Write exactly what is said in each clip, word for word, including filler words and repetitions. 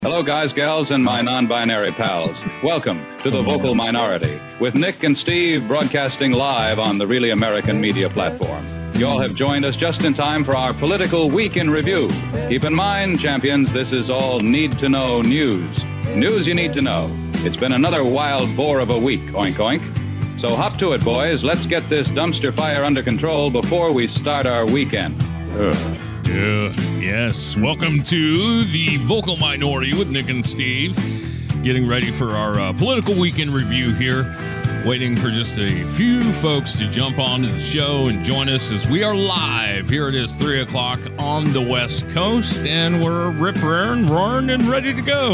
Hello, guys, gals, and my non-binary pals. Welcome to The Vocal Minority with Nick and Steve broadcasting live on the Really American Media platform. You all have joined us just in time for our political week in review. Keep in mind, champions, this is all need-to-know news. News you need to know. It's been another wild boar of a week, oink oink. So hop to it, boys. Let's get this dumpster fire under control before we start our weekend. Ugh. Uh, yes, welcome to the Vocal Minority with Nick and Steve. Getting ready for our uh, political weekend review here. Waiting for just a few folks to jump onto the show and join us as we are live. Here it is, three o'clock on the West Coast, and we're rip-roaring, roaring, and ready to go.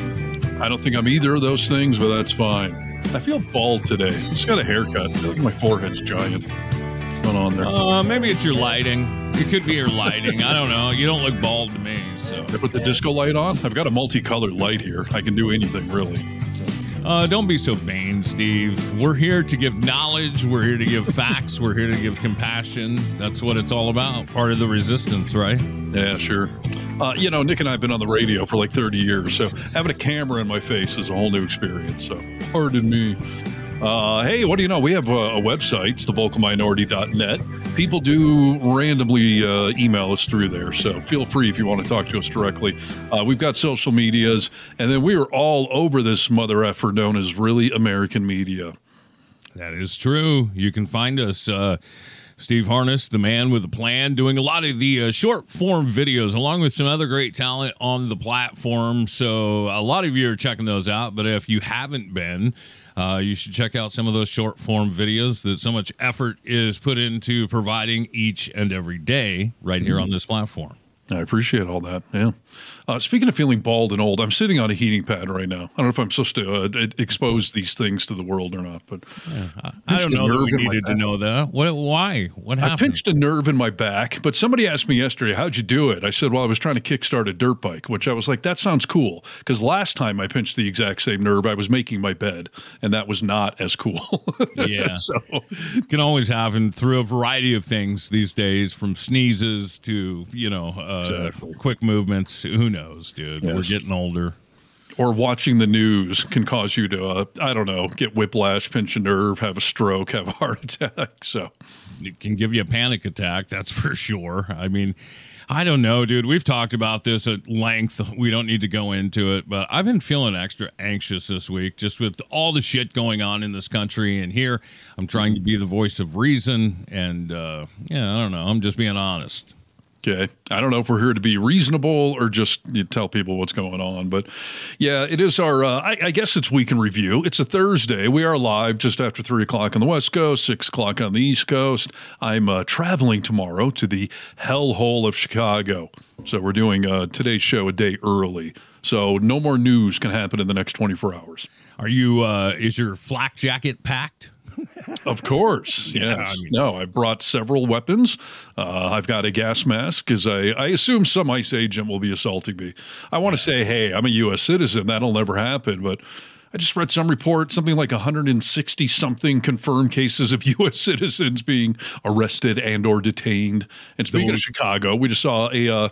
I don't think I'm either of those things, but that's fine. I feel bald today. Just got a haircut. I feel like my forehead's giant. What's going on there? Uh, maybe it's your lighting. It could be your lighting. I don't know. You don't look bald to me. So I put the disco light on. I've got a multicolored light here. I can do anything, really. Uh, don't be so vain, Steve. We're here to give knowledge. We're here to give facts. We're here to give compassion. That's what it's all about. Part of the resistance, right? Yeah, sure. Uh, you know, Nick and I have been on the radio for like thirty years, so having a camera in my face is a whole new experience. So pardon me. Uh, hey, what do you know? We have a, a website. It's the vocal minority dot net. People do randomly uh, email us through there, so feel free if you want to talk to us directly. Uh, we've got social medias, and then we are all over this mother effer known as Really American Media. That is true. You can find us, uh, Steve Harness, the man with a plan, doing a lot of the uh, short form videos, along with some other great talent on the platform. So a lot of you are checking those out, but if you haven't been, Uh, you should check out some of those short form videos that so much effort is put into providing each and every day right here on this platform. I appreciate all that. Yeah. Uh, speaking of feeling bald and old, I'm sitting on a heating pad right now. I don't know if I'm supposed to uh, expose these things to the world or not, but yeah, I, I don't know that we needed to know that. What? Why? What happened? I pinched a nerve in my back, but somebody asked me yesterday, how'd you do it? I said, well, I was trying to kickstart a dirt bike, which I was like, that sounds cool. Because last time I pinched the exact same nerve, I was making my bed, and that was not as cool. Yeah. So it can always happen through a variety of things these days, from sneezes to, you know, uh, exactly. quick movements. Who knows, dude? Yes. We're getting older. Or watching the news can cause you to, uh, I don't know, get whiplash, pinch a nerve, have a stroke, have a heart attack. So it can give you a panic attack, that's for sure. I mean, I don't know, dude. We've talked about this at length. We don't need to go into it, but I've been feeling extra anxious this week just with all the shit going on in this country. And here I'm trying to be the voice of reason. And, uh, yeah, I don't know. I'm just being honest. Okay. I don't know if we're here to be reasonable or just you tell people what's going on. But, yeah, it is our, uh, I, I guess it's Week in Review. It's a Thursday. We are live just after three o'clock on the West Coast, six o'clock on the East Coast. I'm uh, traveling tomorrow to the hellhole of Chicago. So we're doing uh, today's show a day early. So no more news can happen in the next twenty-four hours. Are you, uh, is your flak jacket packed? Of course, yes. Yeah, I mean, no, I brought several weapons. Uh, I've got a gas mask because I, I assume some ICE agent will be assaulting me. I want to say, hey, I'm a U S citizen. That'll never happen. But I just read some report, something like one hundred sixty-something confirmed cases of U S citizens being arrested and or detained. And speaking of Chicago, we just saw a uh,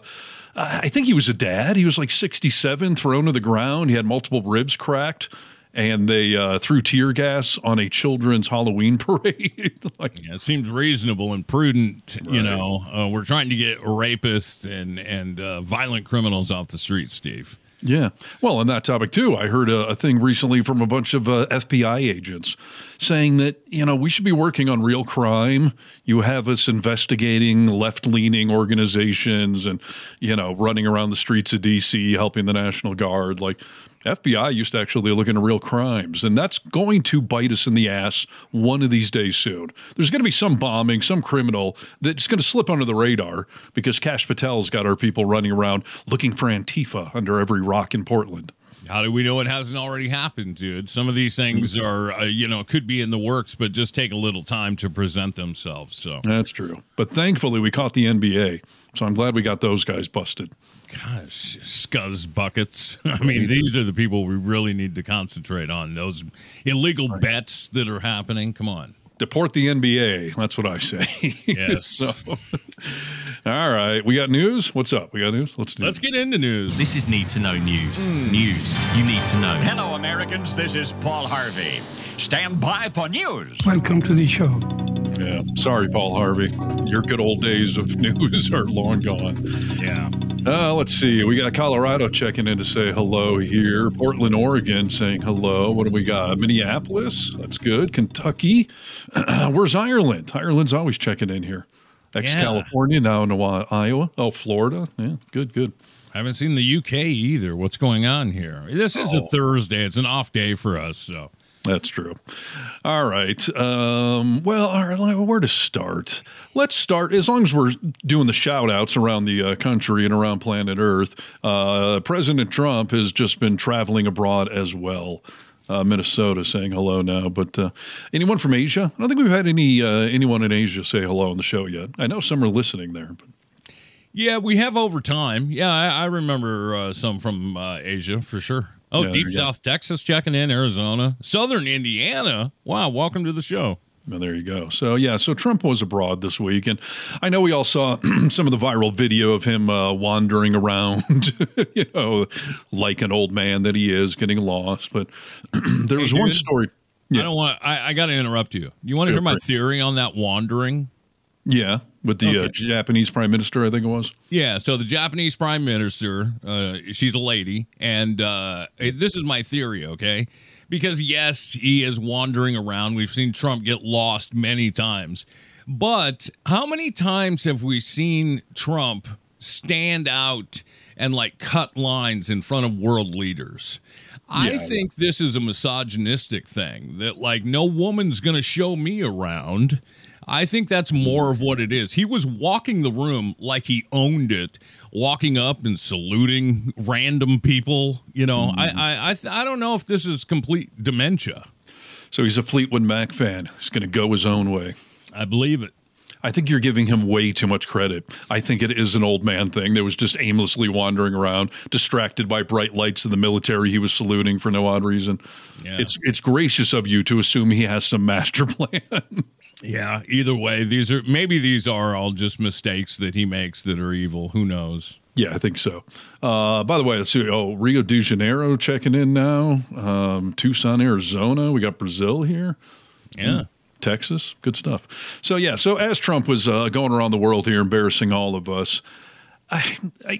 I think he was a dad. He was like sixty-seven, thrown to the ground. He had multiple ribs cracked. And they uh, threw tear gas on a children's Halloween parade. Like, yeah, it seems reasonable and prudent. Right. You know, uh, we're trying to get rapists and and uh, violent criminals off the streets, Steve. Yeah. Well, on that topic, too, I heard a, a thing recently from a bunch of uh, F B I agents saying that, you know, we should be working on real crime. You have us investigating left-leaning organizations and, you know, running around the streets of D C, helping the National Guard. Like, F B I used to actually look into real crimes, and that's going to bite us in the ass one of these days soon. There's going to be some bombing, some criminal that's going to slip under the radar because Kash Patel's got our people running around looking for Antifa under every rock in Portland. How do we know it hasn't already happened, dude? Some of these things are, uh, you know, could be in the works, but just take a little time to present themselves. So that's true. But thankfully, we caught the N B A, so I'm glad we got those guys busted. Gosh, scuzz buckets. I mean, these are the people we really need to concentrate on. Those illegal right. bets that are happening. Come on. Deport the N B A. That's what I say. Yes. So, all right. We got news? What's up? We got news? Let's do Let's it. get into news. This is Need to Know News. Mm. News you need to know. Hello, Americans. This is Paul Harvey. Stand by for news. Welcome to the show. Yeah. Sorry, Paul Harvey. Your good old days of news are long gone. Yeah. Uh, let's see. We got Colorado checking in to say hello here. Portland, Oregon saying hello. What do we got? Minneapolis. That's good. Kentucky. Where's Ireland? Ireland's always checking in here. Ex-California, now in Iowa. Oh, Florida. Yeah, good, good. I haven't seen the U K either. What's going on here? This is Oh. a Thursday. It's an off day for us, so. That's true. All right. Um, well, all right, where to start? Let's start, as long as we're doing the shout-outs around the uh, country and around planet Earth, uh, President Trump has just been traveling abroad as well. Uh, Minnesota saying hello now. But uh, anyone from Asia? I don't think we've had any uh, anyone in Asia say hello on the show yet. I know some are listening there. But. Yeah, we have over time. Yeah, I, I remember uh, some from uh, Asia for sure. Oh, Yeah, Deep yeah. South Texas checking in, Arizona, Southern Indiana. Wow, welcome to the show. Well, there you go. So, yeah, so Trump was abroad this week, and I know we all saw some of the viral video of him uh, wandering around, you know, like an old man that he is, getting lost. But there was Hey, one dude, story. I don't want. I, I got to interrupt you. You want to Go hear my for it. theory on that wandering? Yeah, with the Okay. uh, Japanese prime minister, I think it was. Yeah, so the Japanese prime minister, uh, she's a lady, and uh, this is my theory, okay? Because, yes, he is wandering around. We've seen Trump get lost many times. But how many times have we seen Trump stand out and, like, cut lines in front of world leaders? I Yeah. think this is a misogynistic thing, that, like, no woman's going to show me around. I think that's more of what it is. He was walking the room like he owned it, walking up and saluting random people. You know, Mm-hmm. I I I, th- I don't know if this is complete dementia. So he's a Fleetwood Mac fan. He's going to go his own way. I believe it. I think you're giving him way too much credit. I think it is an old man thing that was just aimlessly wandering around, distracted by bright lights of the military he was saluting for no odd reason. Yeah. It's it's gracious of you to assume he has some master plan. Yeah. Either way, these are maybe these are all just mistakes that he makes that are evil. Who knows? Yeah, I think so. Uh, by the way, let's see. Oh, Rio de Janeiro checking in now. Um, Tucson, Arizona. We got Brazil here. Yeah. Texas. Good stuff. So, yeah. So, as Trump was uh, going around the world here, embarrassing all of us, I, I,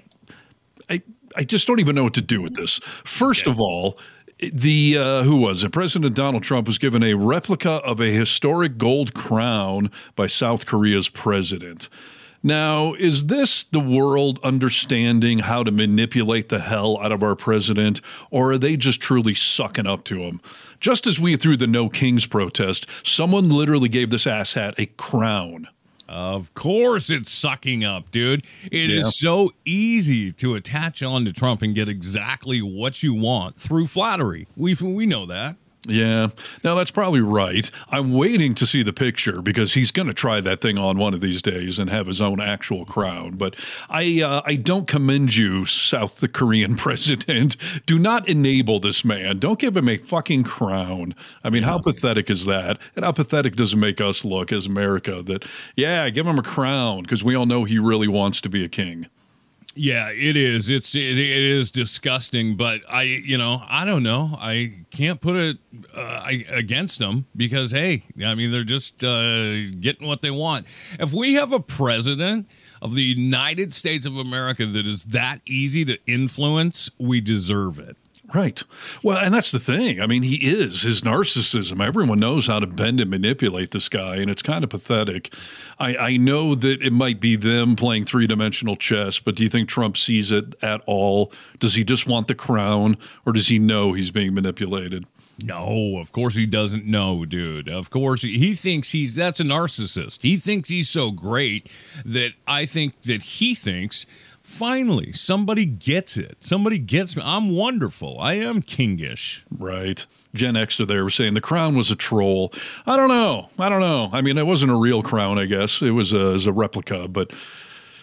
I, I just don't even know what to do with this. First of all, the uh, who was it? President Donald Trump was given a replica of a historic gold crown by South Korea's president. Now, is this the world understanding how to manipulate the hell out of our president, or are they just truly sucking up to him? Just as we threw the No Kings protest, someone literally gave this asshat a crown. Of course it's sucking up, dude. It Yeah. is so easy to attach on to Trump and get exactly what you want through flattery. We we know that. Yeah, no, that's probably right. I'm waiting to see the picture because he's going to try that thing on one of these days and have his own actual crown. But I, uh, I don't commend you, South Korean president. Do not enable this man. Don't give him a fucking crown. I mean, how pathetic is that? And how pathetic does it make us look as America that, yeah, give him a crown because we all know he really wants to be a king. Yeah, it is. It's it, it is disgusting, but I, you know, I don't know. I can't put it uh, I, against them because, hey, I mean, they're just uh, getting what they want. If we have a president of the United States of America that is that easy to influence, we deserve it. Right. Well, and that's the thing. I mean, he is his narcissism. Everyone knows how to bend and manipulate this guy, and it's kind of pathetic. I, I know that it might be them playing three-dimensional chess, but do you think Trump sees it at all? Does he just want the crown, or does he know he's being manipulated? No, of course he doesn't know, dude. Of course he, he thinks he's that's a narcissist. He thinks he's so great that I think that he thinks finally somebody gets it. Somebody gets me. I'm wonderful. I am kingish. Right. Gen Xter there was saying the crown was a troll. I don't know. I don't know. I mean, it wasn't a real crown, I guess. It was a, it was a replica, but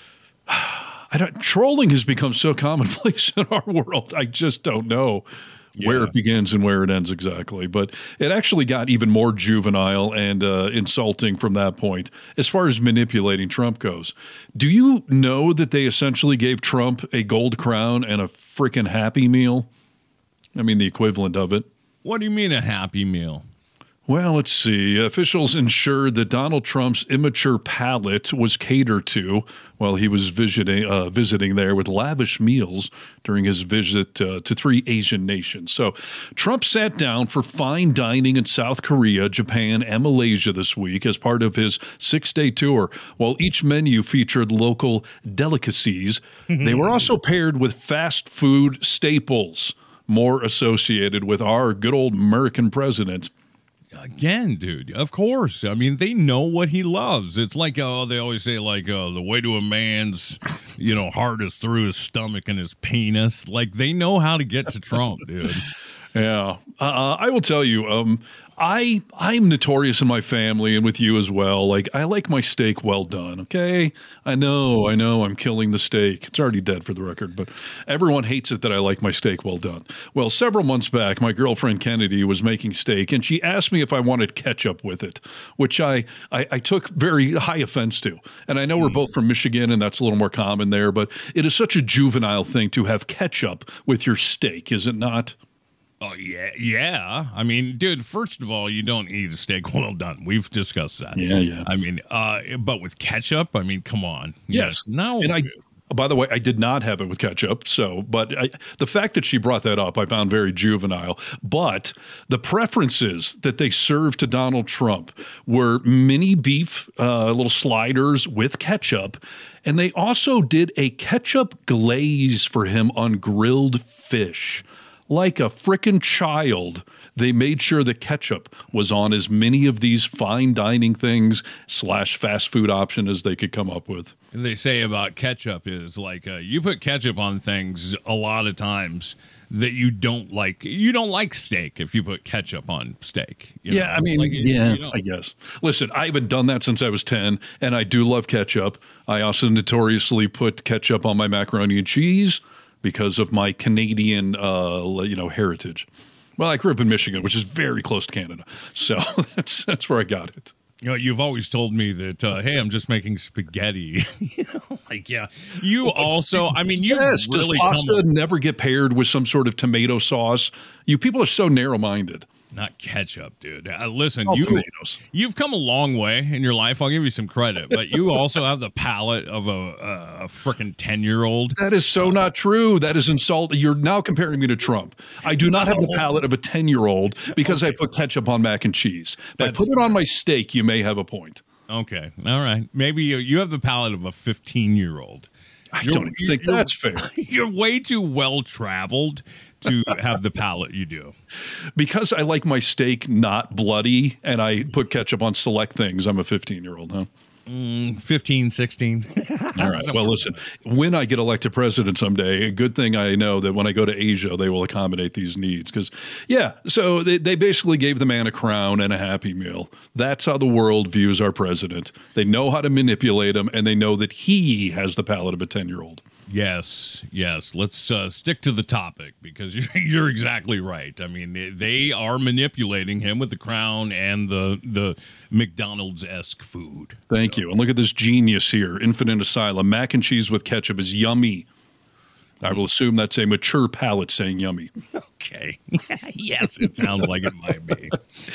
I don't, trolling has become so commonplace in our world. I just don't know where Yeah. it begins and where it ends exactly. But it actually got even more juvenile and uh, insulting from that point as far as manipulating Trump goes. Do you know that they essentially gave Trump a gold crown and a freaking Happy Meal? I mean, the equivalent of it. What do you mean a Happy Meal? Well, let's see. Officials ensured that Donald Trump's immature palate was catered to while he was visiting, uh, visiting there with lavish meals during his visit uh, to three Asian nations. So Trump sat down for fine dining in South Korea, Japan, and Malaysia this week as part of his six-day tour. While each menu featured local delicacies, they were also paired with fast food staples, more associated with our good old American president. Again, dude, of course. I mean, they know what he loves. It's like, oh, they always say, like, uh, the way to a man's, you know, heart is through his stomach and his penis. Like, they know how to get to Trump, dude. Yeah. Uh, I will tell you, um, I, I'm notorious in my family and with you as well. Like, I like my steak well done, okay? I know, I know I'm killing the steak. It's already dead for the record, but everyone hates it that I like my steak well done. Well, several months back, my girlfriend Kennedy was making steak, and she asked me if I wanted ketchup with it, which I, I, I took very high offense to. And I know we're both from Michigan, and that's a little more common there, but it is such a juvenile thing to have ketchup with your steak, is it not? Oh, yeah. Yeah. I mean, dude, first of all, you don't eat a steak well done. We've discussed that. Yeah, yeah. I mean, uh, but with ketchup, I mean, come on. Yes. No. And I, by the way, I did not have it with ketchup. So, but I, the fact that she brought that up, I found very juvenile. But the preferences that they served to Donald Trump were mini beef, uh, little sliders with ketchup. And they also did a ketchup glaze for him on grilled fish. Like a frickin' child, they made sure the ketchup was on as many of these fine dining things slash fast food option as they could come up with. They say about ketchup is like uh, you put ketchup on things a lot of times that you don't like. You don't like steak if you put ketchup on steak. You yeah, know? I mean, like, yeah, you know. I guess. Listen, I haven't done that since I was ten, and I do love ketchup. I also notoriously put ketchup on my macaroni and cheese because of my Canadian, uh, you know, heritage. Well, I grew up in Michigan, which is very close to Canada, so that's that's where I got it. You know, you've always told me that, uh, hey, I'm just making spaghetti. you know, like, yeah. You also, I mean, you yes, really does pasta come, never get paired with some sort of tomato sauce? You people are so narrow-minded. not ketchup, dude. Uh, listen, All you, tomatoes. you've come a long way in your life. I'll give you some credit, but you also have the palate of a, a, a freaking ten-year-old. That is so not true. That is insult. You're now comparing me to Trump. I do not have the palate of a ten-year-old because I put ketchup on mac and cheese. If That's I put it on my steak, you may have a point. Okay, all right. Maybe you, you have the palate of a fifteen-year-old. I You're- don't even think you're- that's fair. You're way too well-traveled to have the palate you do. Because I like my steak not bloody and I put ketchup on select things, I'm a fifteen-year-old, huh? fifteen, sixteen. All right. Well, listen, when I get elected president someday, a good thing I know that when I go to Asia, they will accommodate these needs. Because, yeah, so they, they basically gave the man a crown and a Happy Meal. That's how the world views our president. They know how to manipulate him, and they know that he has the palate of a ten-year-old. Yes, yes. Let's uh, stick to the topic because you're, you're exactly right. I mean, they are manipulating him with the crown and the the McDonald's-esque food. Thank you. And look at this genius here. Infinite Asylum. Mac and cheese with ketchup is yummy. I will assume that's a mature palate saying yummy. Okay. Yes, it sounds like it might be.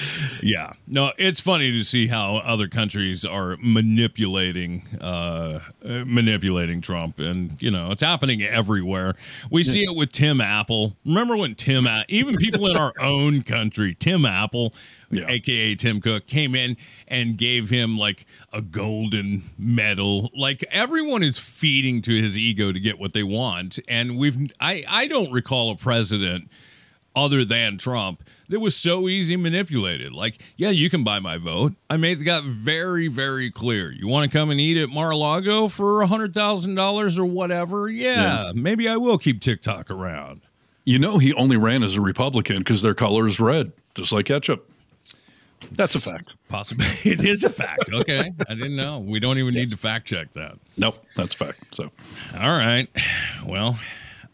Yeah. No, it's funny to see how other countries are manipulating uh, uh, manipulating Trump. And, you know, it's happening everywhere. We see it with Tim Apple. Remember when Tim, A- even people in our own country, Tim Apple, Yeah. A K A Tim Cook, came in and gave him like a golden medal. Like everyone is feeding to his ego to get what they want. And we've, I, I don't recall a president other than Trump that was so easy manipulated. Like, yeah, you can buy my vote. I made that very, very clear. You want to come and eat at Mar-a-Lago for a hundred thousand dollars or whatever? Yeah, yeah, maybe I will keep TikTok around. You know, he only ran as a Republican because their color is red, just like ketchup. That's a fact. Possibly. It is a fact. Okay. I didn't know. We don't even yes. need to fact check that. Nope. That's a fact. So, all right. Well,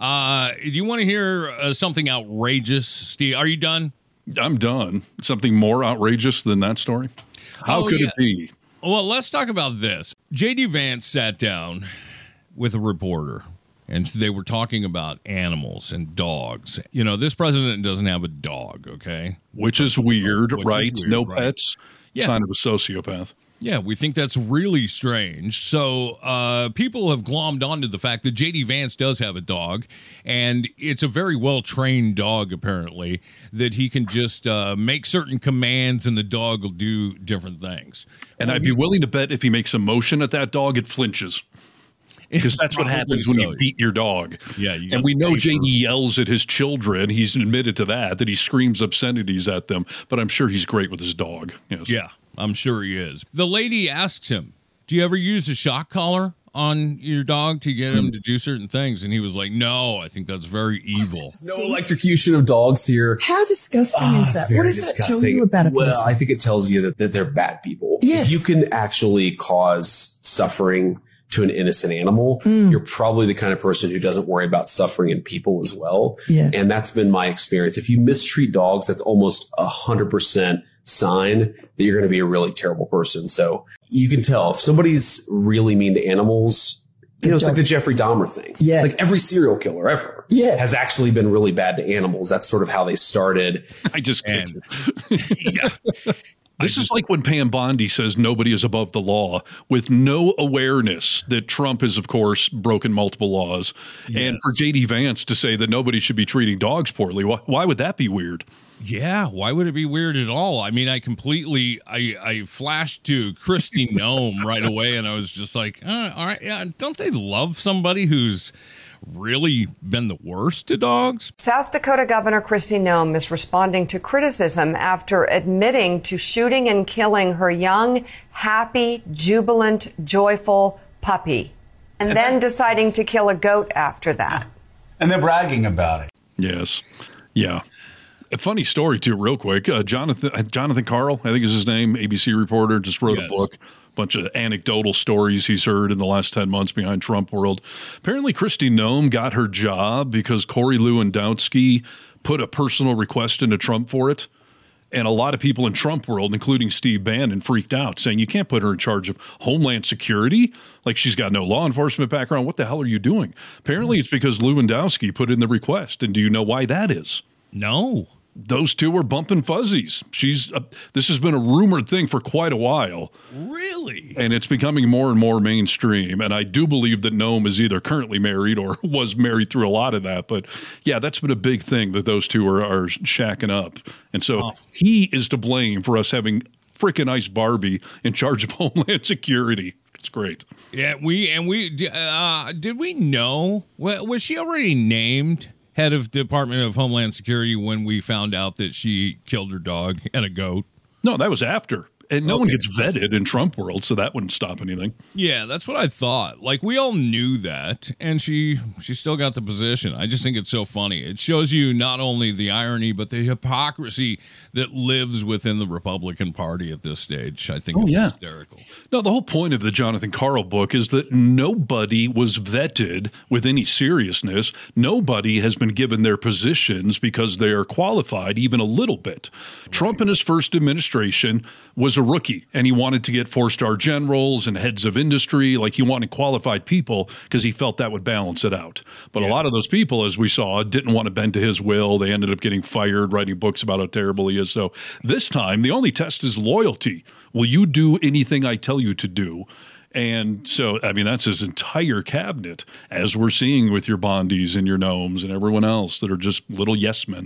Uh, do you want to hear uh, something outrageous, Steve? Are you done? I'm done. Something more outrageous than that story? How oh, could yeah. it be? Well, let's talk about this. J D. Vance sat down with a reporter, and they were talking about animals and dogs. You know, this president doesn't have a dog, okay? Which is weird, Which right? is weird, no right. pets. Yeah. Sign of a sociopath. Yeah, we think that's really strange. So uh, people have glommed onto the fact that J D. Vance does have a dog, and it's a very well-trained dog, apparently, that he can just uh, make certain commands and the dog will do different things. And I'd be willing to bet if he makes a motion at that dog, it flinches. Because that's what happens when so. you beat your dog. Yeah, you and we know paper. J D yells at his children. He's admitted to that, that he screams obscenities at them. But I'm sure he's great with his dog. Yes. Yeah, I'm sure he is. The lady asks him, do you ever use a shock collar on your dog to get him to do certain things? And he was like, no, I think that's very evil. No electrocution of dogs here. How disgusting Oh, is it's that? very What does that tell disgusting. you about a Well, person? I think it tells you that, that they're bad people. Yes. If you can actually cause suffering to an innocent animal, you're probably the kind of person who doesn't worry about suffering in people as well. Yeah. And that's been my experience. If you mistreat dogs, that's almost a hundred percent sign that you're going to be a really terrible person. So you can tell if somebody's really mean to animals. You know, it's like the Jeffrey Dahmer thing. Yeah. Like every serial killer ever Yeah. has actually been really bad to animals. That's sort of how they started. I just And- kicked it. yeah. This is like when Pam Bondi says nobody is above the law with no awareness that Trump has, of course, broken multiple laws. Yes. And for J D. Vance to say that nobody should be treating dogs poorly, why, why would that be weird? Yeah, why would it be weird at all? I mean, I completely, I, I flashed to Kristi Noem right away, and I was just like, uh, all right, yeah, don't they love somebody who's really been the worst to dogs? South Dakota Governor Kristi Noem is responding to criticism after admitting to shooting and killing her young, happy, jubilant, joyful puppy, and then deciding to kill a goat after that. And they're bragging about it. Yes. Yeah. A funny story, too, real quick. Uh, Jonathan Jonathan Karl, I think is his name, A B C reporter, just wrote Yes. a book. Bunch of anecdotal stories he's heard in the last ten months behind Trump world. Apparently, Kristi Noem got her job because Corey Lewandowski put a personal request into Trump for it. And a lot of people in Trump world, including Steve Bannon, freaked out, saying, you can't put her in charge of Homeland Security. Like, she's got no law enforcement background. What the hell are you doing? Apparently, it's because Lewandowski put in the request. And do you know why that is? No. Those two were bumping fuzzies. She's uh, this has been a rumored thing for quite a while. Really? And it's becoming more and more mainstream. And I do believe that Noem is either currently married or was married through a lot of that. But yeah, that's been a big thing that those two are, are shacking up. And so Oh. he is to blame for us having freaking Ice Barbie in charge of Homeland Security. It's great. Yeah, we, and we, uh, did we know, wa- was she already named head of Department of Homeland Security when we found out that she killed her dog and a goat? No, that was after. And no Okay. one gets vetted in Trump world, so that wouldn't stop anything. Yeah, that's what I thought. Like, we all knew that, and she she still got the position. I just think it's so funny. It shows you not only the irony, but the hypocrisy that lives within the Republican Party at this stage. I think Oh, it's yeah. hysterical. No, the whole point of the Jonathan Karl book is that nobody was vetted with any seriousness. Nobody has been given their positions because they are qualified even a little bit. Right. Trump in his first administration was a rookie, and he wanted to get four-star generals and heads of industry. Like, he wanted qualified people because he felt that would balance it out. But yeah. a lot of those people, as we saw, didn't want to bend to his will. They ended up getting fired, writing books about how terrible he is. So this time, the only test is loyalty. Will you do anything I tell you to do? And so, I mean, that's his entire cabinet, as we're seeing with your Bondis and your Noems and everyone else that are just little yes men.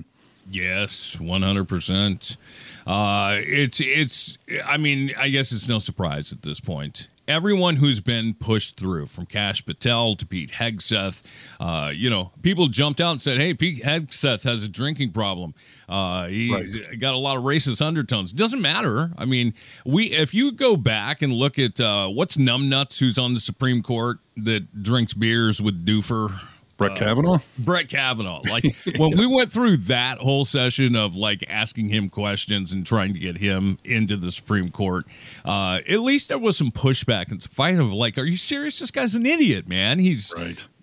Yes, one hundred percent. Uh, it's, it's, I mean, I guess it's no surprise at this point. Everyone who's been pushed through, from Kash Patel to Pete Hegseth, uh, you know, people jumped out and said, hey, Pete Hegseth has a drinking problem. Uh, he's right. got a lot of racist undertones. Doesn't matter. I mean, we if you go back and look at uh, what's Numbnuts, who's on the Supreme Court that drinks beers with Doofer. Brett Kavanaugh? Uh, Brett Kavanaugh. Like, when we went through that whole session of, like, asking him questions and trying to get him into the Supreme Court, uh, at least there was some pushback and some fight of, like, are you serious? This guy's an idiot, man. He's right.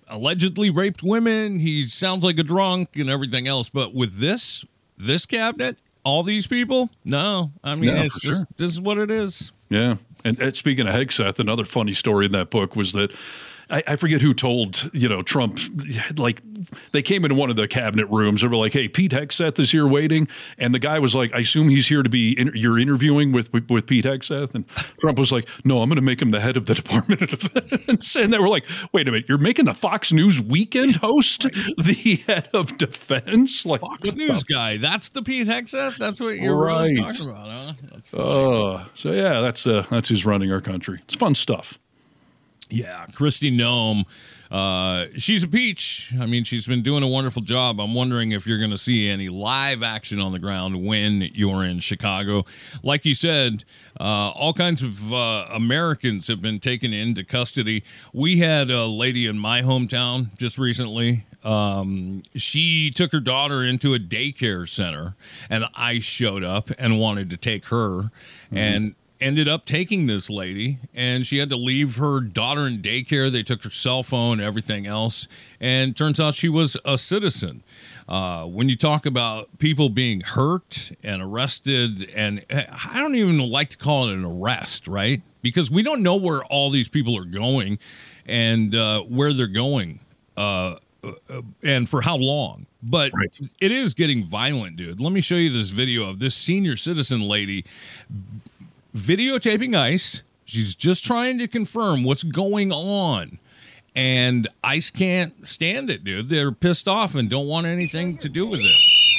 allegedly raped women. He sounds like a drunk and everything else. But with this, this cabinet, all these people, no. I mean, No, it's for just, sure. this is what it is. Yeah. And, and speaking of Hegseth, another funny story in that book was that I, I forget who told, you know, Trump, like they came into one of the cabinet rooms. They were like, hey, Pete Hegseth is here waiting. And the guy was like, I assume he's here to be, in, you're interviewing with, with, with Pete Hegseth. And Trump was like, no, I'm going to make him the head of the Department of Defense. And they were like, wait a minute, you're making the Fox News Weekend host the head of defense? Like Fox News guy. That's the Pete Hegseth? That's what you're Right. really talking about, huh? That's funny. Uh, so yeah, that's uh, that's who's running our country. It's fun stuff. Yeah, Kristi Noem, uh, she's a peach. I mean, she's been doing a wonderful job. I'm wondering if you're going to see any live action on the ground when you're in Chicago. Like you said, uh, all kinds of uh, Americans have been taken into custody. We had a lady in my hometown just recently. Um, she took her daughter into a daycare center, and I showed up and wanted to take her, mm-hmm. and ended up taking this lady, and she had to leave her daughter in daycare. They took her cell phone, everything else, and turns out she was a citizen. Uh, when you talk about people being hurt and arrested, and I don't even like to call it an arrest, right? Because we don't know where all these people are going and uh, where they're going uh, and for how long. But right. It is getting violent, dude. Let me show you this video of this senior citizen lady videotaping ICE. She's just trying to confirm what's going on. And ICE can't stand it, dude. They're pissed off and don't want anything to do with it.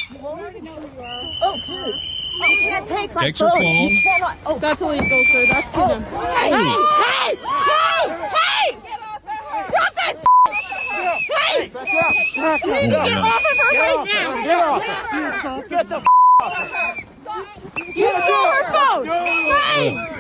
Oh, dude. You can't take my Takes phone. her phone. You cannot. Oh, that's illegal, sir. That's kidnapping. Hey! Hey! Hey! Hey! Stop that shit! Hey! You need to get off of her right now! Get off! Get the f off her! You stole her phone! Hey!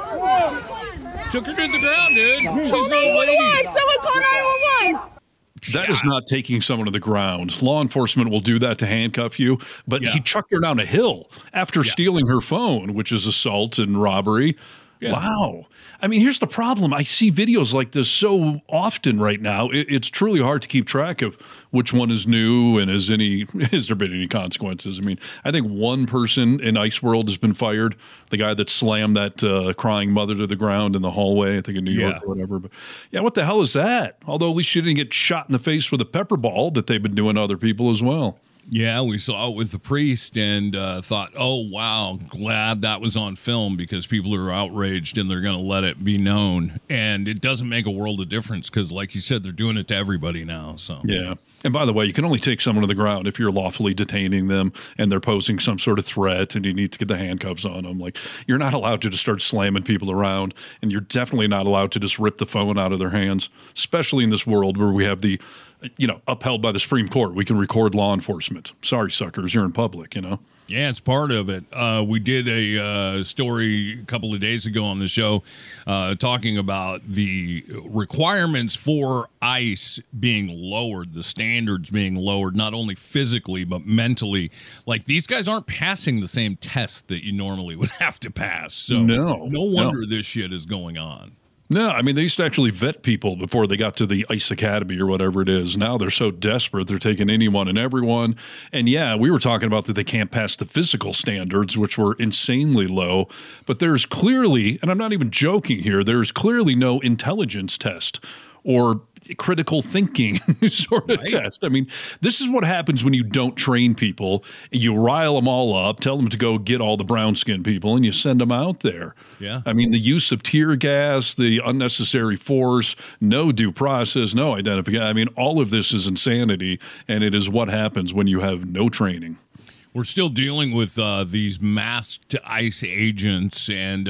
Took her to the ground, dude. She's Call an old nine one lady. one! Someone call nine one one! That is not taking someone to the ground. Law enforcement will do that to handcuff you, but Yeah. he chucked her down a hill after Yeah. stealing her phone, which is assault and robbery. Yeah. Wow. I mean, here's the problem. I see videos like this so often right now. It, it's truly hard to keep track of which one is new and is any has there been any consequences. I mean, I think one person in ICE World has been fired. The guy that slammed that uh, crying mother to the ground in the hallway, I think in New York Yeah. or whatever. But yeah, what the hell is that? Although at least she didn't get shot in the face with a pepper ball that they've been doing to other people as well. Yeah, we saw it with the priest and uh, thought, oh, wow, glad that was on film because people are outraged and they're going to let it be known. And it doesn't make a world of difference because, like you said, they're doing it to everybody now. So Yeah. And by the way, you can only take someone to the ground if you're lawfully detaining them and they're posing some sort of threat and you need to get the handcuffs on them. Like, you're not allowed to just start slamming people around, and you're definitely not allowed to just rip the phone out of their hands, especially in this world where we have the, you know, upheld by the Supreme Court. We can record law enforcement. Sorry, suckers, you're in public, you know? Yeah, it's part of it. Uh, we did a uh, story a couple of days ago on the show uh, talking about the requirements for ICE being lowered, the standards being lowered, not only physically, but mentally. Like, these guys aren't passing the same test that you normally would have to pass. So No, no wonder no. this shit is going on. No, I mean, they used to actually vet people before they got to the ICE Academy or whatever it is. Now they're so desperate, they're taking anyone and everyone. And yeah, we were talking about that they can't pass the physical standards, which were insanely low. But there's clearly, and I'm not even joking here, there's clearly no intelligence test or critical thinking sort of Right. test. I mean, this is what happens when you don't train people. You rile them all up, tell them to go get all the brown skinned people, and you send them out there. Yeah. I mean, the use of tear gas, the unnecessary force, no due process, no identification. I mean, all of this is insanity, and it is what happens when you have no training. We're still dealing with uh, these masked ICE agents, and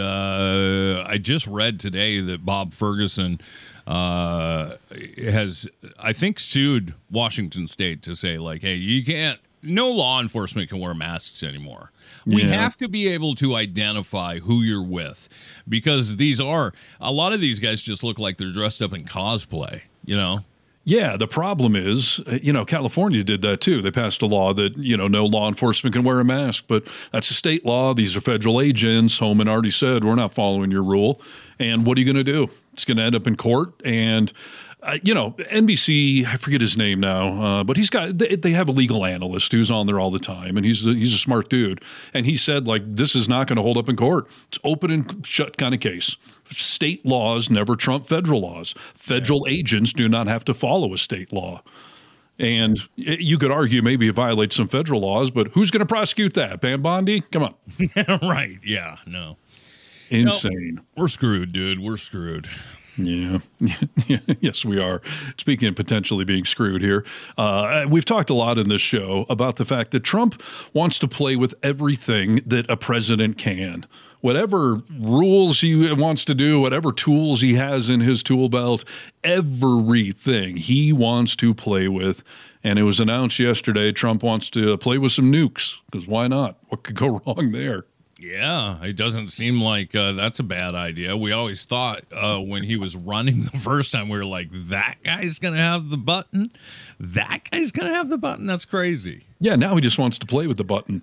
uh, I just read today that Bob Ferguson uh, has, I think, sued Washington State to say, like, hey, you can't, no law enforcement can wear masks anymore. We Yeah. have to be able to identify who you're with, because these are, a lot of these guys just look like they're dressed up in cosplay, you know? Yeah, the problem is, uh, you know, California did that too. They passed a law that, you know, no law enforcement can wear a mask, but that's a state law. These are federal agents. Homan already said, we're not following your rule. And what are you going to do? It's going to end up in court. And Uh, you know, N B C, I forget his name now, uh, but he's got, they, they have a legal analyst who's on there all the time, and he's a, he's a smart dude. And he said, like, this is not going to hold up in court. It's open and shut kind of case. State laws never trump federal laws. Federal yeah. agents do not have to follow a state law. And you could argue maybe it violates some federal laws, but who's going to prosecute that? Pam Bondi? Come on. Right. Yeah. No. Insane. No, we're screwed, dude. We're screwed. Yeah. Yes, we are. Speaking of potentially being screwed here, uh, we've talked a lot in this show about the fact that Trump wants to play with everything that a president can. Whatever rules he wants to do, whatever tools he has in his tool belt, everything he wants to play with. And it was announced yesterday Trump wants to play with some nukes, because why not? What could go wrong there? Yeah, it doesn't seem like uh, that's a bad idea. We always thought uh, when he was running the first time, we were like, that guy's going to have the button? That guy's going to have the button? That's crazy. Yeah, now he just wants to play with the button.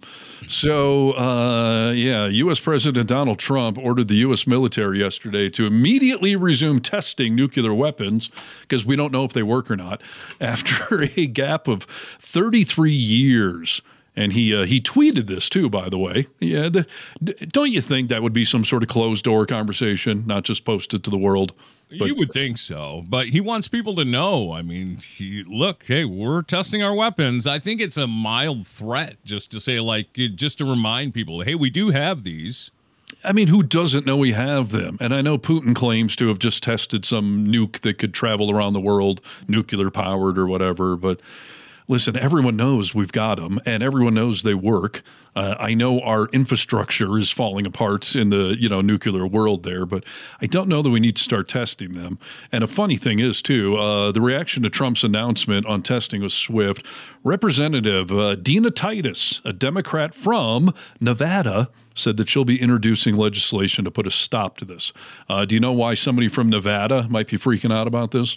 So, uh, yeah, U S. President Donald Trump ordered the U S military yesterday to immediately resume testing nuclear weapons, because we don't know if they work or not, after a gap of thirty-three years. And he uh, he tweeted this, too, by the way. Yeah, the, don't you think that would be some sort of closed-door conversation, not just posted to the world? But, you would think so, but he wants people to know. I mean, he, look, hey, we're testing our weapons. I think it's a mild threat just to say, like, just to remind people, hey, we do have these. I mean, who doesn't know we have them? And I know Putin claims to have just tested some nuke that could travel around the world, nuclear-powered or whatever, but... Listen, everyone knows we've got them, and everyone knows they work. Uh, I know our infrastructure is falling apart in the you know nuclear world there, but I don't know that we need to start testing them. And a funny thing is, too, uh, the reaction to Trump's announcement on testing was swift. Representative uh, Dina Titus, a Democrat from Nevada, said that she'll be introducing legislation to put a stop to this. Uh, do you know why somebody from Nevada might be freaking out about this?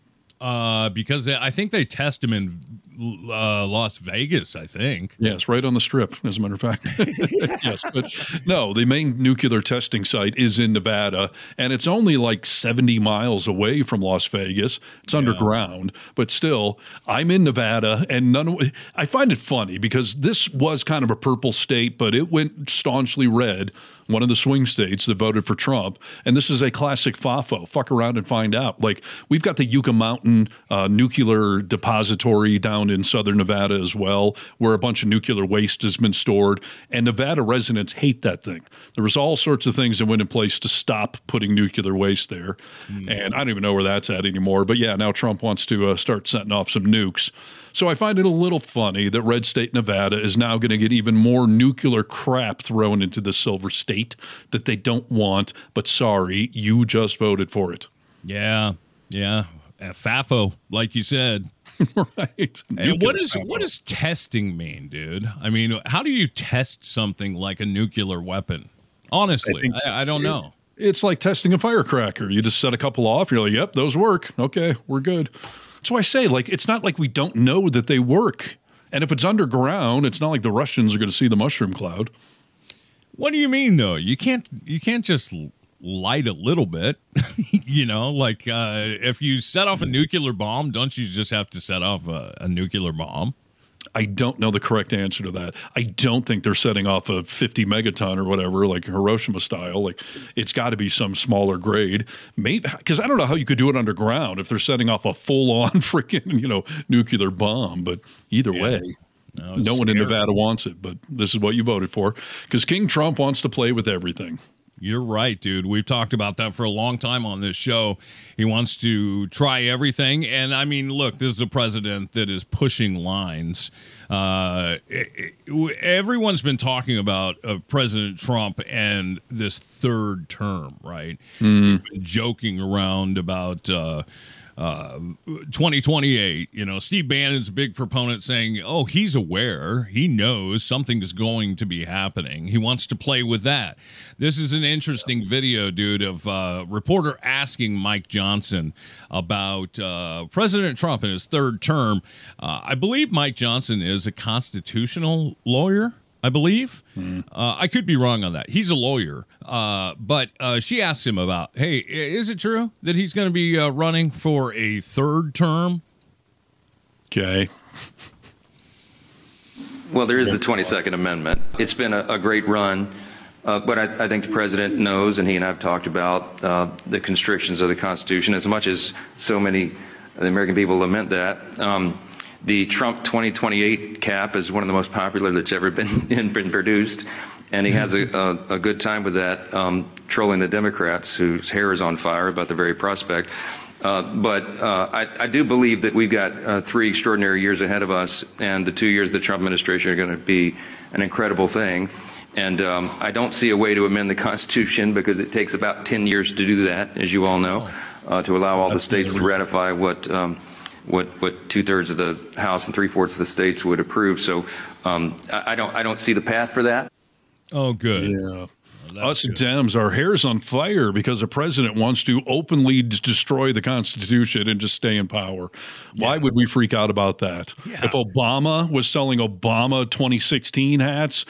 Uh, because they, I think they test them in uh, Las Vegas, I think. Yes, right on the Strip, as a matter of fact. Yes, but no, the main nuclear testing site is in Nevada, and it's only like seventy miles away from Las Vegas. It's yeah. underground, but still, I'm in Nevada, and none. I find it funny because this was kind of a purple state, but it went staunchly red, one of the swing states that voted for Trump, and this is a classic F A F O. Fuck around and find out. Like, we've got the Yucca Mountain uh, nuclear depository down in southern Nevada as well, where a bunch of nuclear waste has been stored, and Nevada residents hate that thing. There was all sorts of things that went in place to stop putting nuclear waste there, mm. and I don't even know where that's at anymore. But yeah, now Trump wants to uh, start setting off some nukes. So I find it a little funny that red state Nevada is now going to get even more nuclear crap thrown into the silver state that they don't want, but sorry, you just voted for it. Yeah, yeah. F A F O, like you said. Right. And what is what does testing mean, dude? I mean, how do you test something like a nuclear weapon? Honestly, I, I, I don't know. It's like testing a firecracker. You just set a couple off. You're like, yep, those work. Okay, we're good. That's why I say, like, it's not like we don't know that they work. And if it's underground, it's not like the Russians are going to see the mushroom cloud. What do you mean, though? You can't you can't just light a little bit. You know, like uh, if you set off a nuclear bomb, don't you just have to set off a, a nuclear bomb? I don't know the correct answer to that. I don't think they're setting off a fifty megaton or whatever, like Hiroshima style. Like, it's got to be some smaller grade. Maybe, because I don't know how you could do it underground if they're setting off a full on freaking, you know, nuclear bomb. But either yeah. way, no, no one in Nevada wants it. But this is what you voted for, because King Trump wants to play with everything. You're right, dude. We've talked about that for a long time on this show. He wants to try everything. And, I mean, look, this is a president that is pushing lines. Uh, it, it, everyone's been talking about uh, President Trump and this third term, right? Mm. We've been joking around about uh, uh, twenty twenty-eight. You know, Steve Bannon's a big proponent saying, oh, he's aware. He knows something is going to be happening. He wants to play with that. This is an interesting video, dude, of a uh, reporter asking Mike Johnson about uh, President Trump in his third term. Uh, I believe Mike Johnson is a constitutional lawyer. I believe. Mm. Uh, I could be wrong on that. He's a lawyer. Uh, but uh, she asked him about, hey, is it true that he's going to be uh, running for a third term? Okay. Well, there is the twenty-second Amendment. It's been a, a great run. Uh, but I, I think the president knows, and he and I have talked about uh, the constrictions of the Constitution, as much as so many of the American people lament that. Um, the Trump twenty twenty-eight cap is one of the most popular that's ever been been produced, and he has a, a, a good time with that, um, trolling the Democrats, whose hair is on fire about the very prospect. Uh, but uh, I, I do believe that we've got uh, three extraordinary years ahead of us, and the two years of the Trump administration are going to be an incredible thing. And um, I don't see a way to amend the Constitution because it takes about ten years to do that, as you all know, uh, to allow all That's the states to ratify what um, what what two thirds of the House and three fourths of the states would approve. So um, I, I don't I don't see the path for that. Oh, good. Yeah. Well, Us good. Dems, our hair's on fire because the president wants to openly d- destroy the Constitution and just stay in power. Why yeah. would we freak out about that? Yeah. If Obama was selling Obama twenty sixteen hats,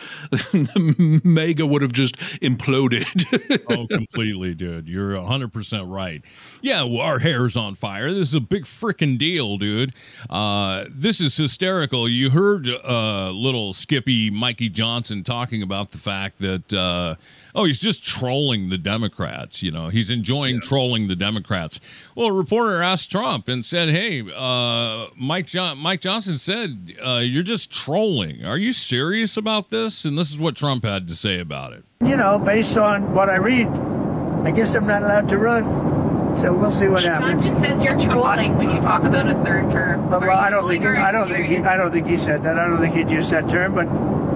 the MAGA would have just imploded. Oh, completely, dude. You're one hundred percent right. Yeah, well, our hair's on fire. This is a big freaking deal, dude. Uh, this is hysterical. You heard uh, little Skippy Mikey Johnson talking about the fact that uh, oh, he's just trolling the Democrats. You know, he's enjoying yeah. trolling the Democrats. Well, a reporter asked Trump and said, hey, uh, Mike John- Mike Johnson said, uh, you're just trolling. Are you serious about this? And this is what Trump had to say about it. You know, based on what I read, I guess I'm not allowed to run. So we'll see what happens. Johnson says you're trolling when you talk about a third term. Well, well I don't think I don't think he, I don't think he said that. I don't think he'd use that term, but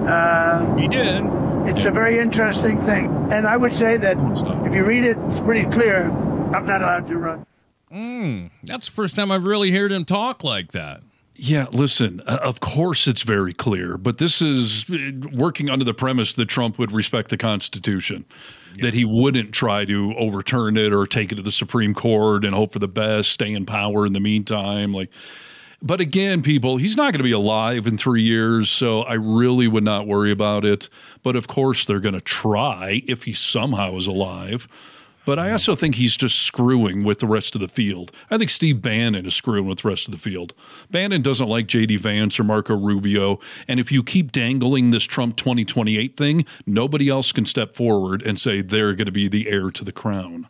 uh, he did. It's a very interesting thing, and I would say that if you read it, it's pretty clear. I'm not allowed to run. Mm, that's the first time I've really heard him talk like that. Yeah, listen, uh, of course it's very clear, but this is working under the premise that Trump would respect the Constitution, yeah. that he wouldn't try to overturn it or take it to the Supreme Court and hope for the best, stay in power in the meantime. Like, but again, people, he's not going to be alive in three years, so I really would not worry about it. But of course, they're going to try if he somehow is alive. But I also think he's just screwing with the rest of the field. I think Steve Bannon is screwing with the rest of the field. Bannon doesn't like J D Vance or Marco Rubio. And if you keep dangling this Trump twenty twenty-eight thing, nobody else can step forward and say they're going to be the heir to the crown.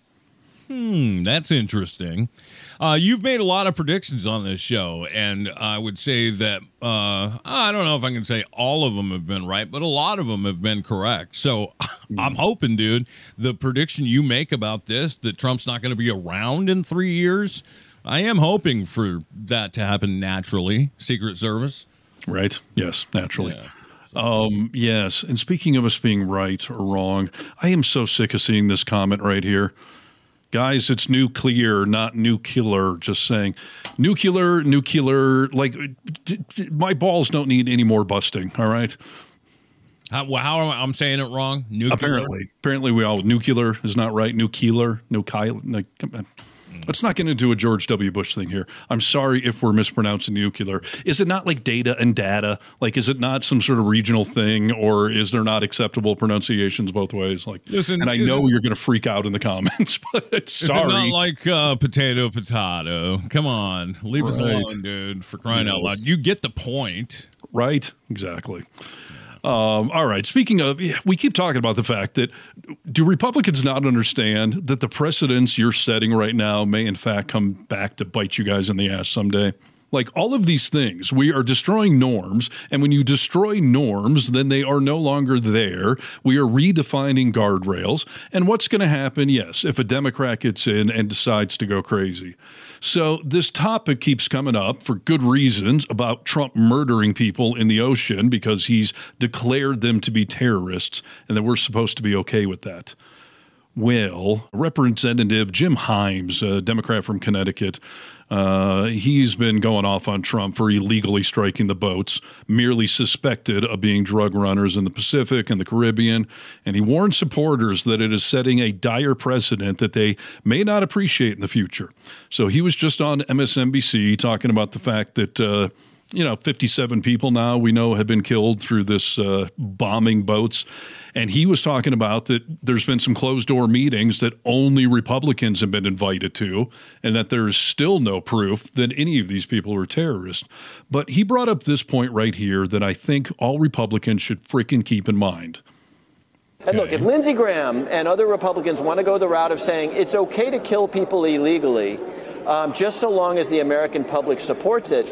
Hmm, that's interesting. Uh, you've made a lot of predictions on this show, and I would say that, uh, I don't know if I can say all of them have been right, but a lot of them have been correct. So I'm hoping, dude, the prediction you make about this, that Trump's not going to be around in three years, I am hoping for that to happen naturally. Secret Service. Right. Yes, naturally. Yeah. Um, yes. And speaking of us being right or wrong, I am so sick of seeing this comment right here. Guys, it's nuclear, not nuclear. Just saying. Nuclear, nuclear. Like, d- d- my balls don't need any more busting, all right? How, how am I, I'm saying it wrong? Nuclear? Apparently. Apparently we all, nuclear is not right. Nuclear, nuclear. Like, let's not get into a George W. Bush thing here. I'm sorry if we're mispronouncing nuclear. Is it not like data and data? Like, is it not some sort of regional thing, or is there not acceptable pronunciations both ways? Like, Listen, and I know it, you're going to freak out in the comments, but sorry. Is it not like uh, potato, potato? Come on. Leave right. us alone, dude, for crying yes. out loud. You get the point. Right? Exactly. Um, all right. Speaking of, we keep talking about the fact that do Republicans not understand that the precedents you're setting right now may in fact come back to bite you guys in the ass someday? Like all of these things, we are destroying norms. And when you destroy norms, then they are no longer there. We are redefining guardrails. And what's going to happen? Yes, if a Democrat gets in and decides to go crazy. So this topic keeps coming up for good reasons about Trump murdering people in the ocean because he's declared them to be terrorists and that we're supposed to be okay with that. Well, Representative Jim Himes, a Democrat from Connecticut, uh, he's been going off on Trump for illegally striking the boats, merely suspected of being drug runners in the Pacific and the Caribbean. And he warned supporters that it is setting a dire precedent that they may not appreciate in the future. So he was just on M S N B C talking about the fact that uh, you know, fifty-seven people now we know have been killed through this uh, bombing boats. And he was talking about that there's been some closed door meetings that only Republicans have been invited to, and that there is still no proof that any of these people are terrorists. But he brought up this point right here that I think all Republicans should freaking keep in mind. And look, if Lindsey Graham and other Republicans want to go the route of saying it's okay to kill people illegally, um, just so long as the American public supports it,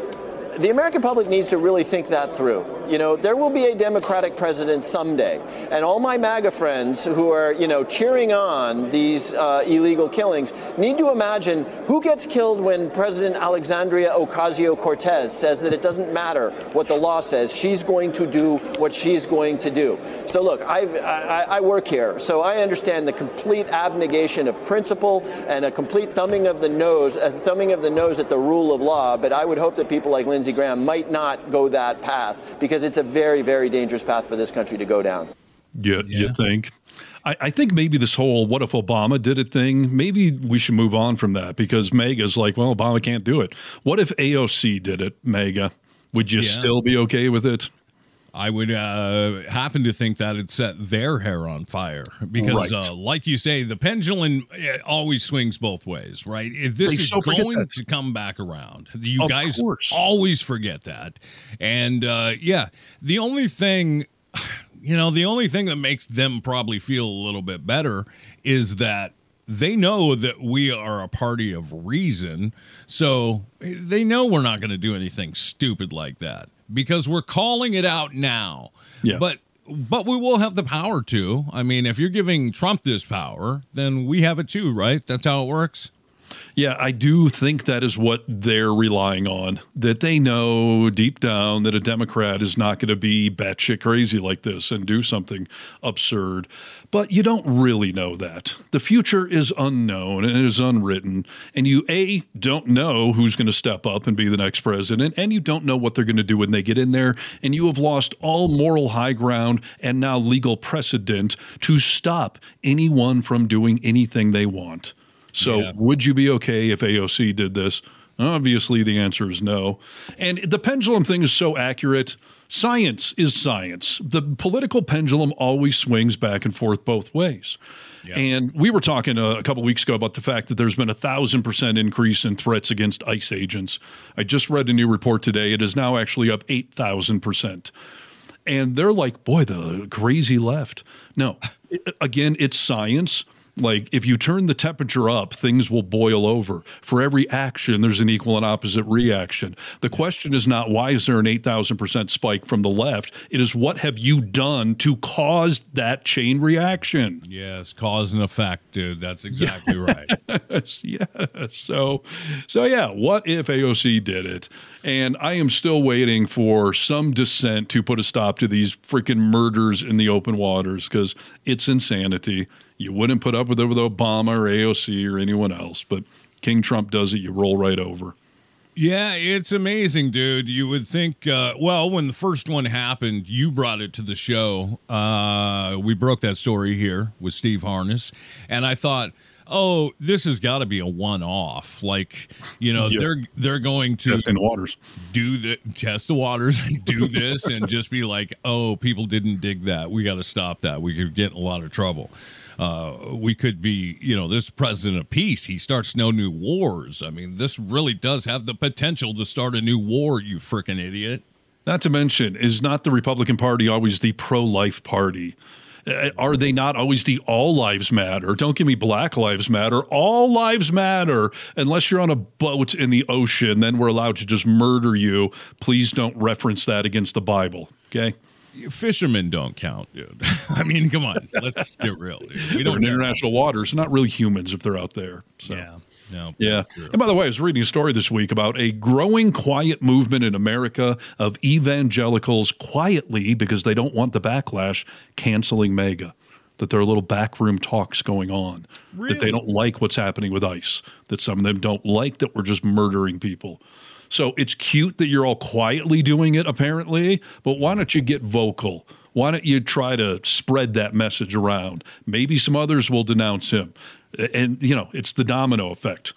the American public needs to really think that through. You know, there will be a Democratic president someday, and all my MAGA friends who are, you know, cheering on these uh, illegal killings need to imagine who gets killed when President Alexandria Ocasio-Cortez says that it doesn't matter what the law says, she's going to do what she's going to do. So look, I've, I, I work here, so I understand the complete abnegation of principle and a complete thumbing of the nose, a thumbing of the nose at the rule of law, but I would hope that people like Lindsey Graham might not go that path, because it's a very, very dangerous path for this country to go down. Yeah, yeah. You think? I, I think maybe this whole what if Obama did it thing, maybe we should move on from that, because MAGA's like, well, Obama can't do it. What if A O C did it, MAGA? Would you yeah. still be okay with it? I would uh, happen to think that it'd set their hair on fire because, right. uh, like you say, the pendulum always swings both ways, right? If this they is so going to come back around, you of guys course. always forget that. And, uh, yeah, the only thing, you know, the only thing that makes them probably feel a little bit better is that they know that we are a party of reason, so they know we're not going to do anything stupid like that. Because we're calling it out now. Yeah. But but we will have the power to. I mean, if you're giving Trump this power, then we have it too, right? That's how it works. Yeah, I do think that is what they're relying on, that they know deep down that a Democrat is not going to be batshit crazy like this and do something absurd. But you don't really know that. The future is unknown and it is unwritten. And you, A, don't know who's going to step up and be the next president, and you don't know what they're going to do when they get in there. And you have lost all moral high ground and now legal precedent to stop anyone from doing anything they want. So yeah. would you be okay if A O C did this? Obviously, the answer is no. And the pendulum thing is so accurate. Science is science. The political pendulum always swings back and forth both ways. Yeah. And we were talking a, a couple weeks ago about the fact that there's been a thousand percent increase in threats against ICE agents. I just read a new report today. It is now actually up eight thousand percent. And they're like, boy, the crazy left. No, it, again, it's science. Like, if you turn the temperature up, things will boil over. For every action, there's an equal and opposite reaction. The question is not why is there an eight thousand percent spike from the left? It is what have you done to cause that chain reaction? Yes, cause and effect, dude. That's exactly right. Yes, yes. So, so, yeah, what if A O C did it? And I am still waiting for some dissent to put a stop to these freaking murders in the open waters, because it's insanity. You wouldn't put up with it with Obama or A O C or anyone else, but King Trump does it, you roll right over. Yeah, it's amazing, dude. You would think, uh, well, when the first one happened, you brought it to the show. Uh, we broke that story here with Steve Harness, and I thought, oh, this has got to be a one-off. Like, you know, yeah. they're they're going to test the waters, do the test the waters, do this, and just be like, oh, people didn't dig that. We got to stop that. We could get in a lot of trouble. Uh, we could be, you know, this president of peace. He starts no new wars. I mean, this really does have the potential to start a new war, you freaking idiot. Not to mention, is not the Republican Party always the pro-life party? Are they not always the all lives matter? Don't give me Black Lives Matter. All lives matter. Unless you're on a boat in the ocean, then we're allowed to just murder you. Please don't reference that against the Bible, okay? Fishermen don't count, dude. I mean, come on. Let's get real, dude. We don't in international waters. They're not really humans if they're out there. So. Yeah. No, yeah. And by the way, I was reading a story this week about a growing quiet movement in America of evangelicals quietly, because they don't want the backlash, canceling MAGA. That there are little backroom talks going on. Really? That they don't like what's happening with ICE. That some of them don't like that we're just murdering people. So it's cute that you're all quietly doing it, apparently, but why don't you get vocal? Why don't you try to spread that message around? Maybe some others will denounce him. And, you know, it's the domino effect.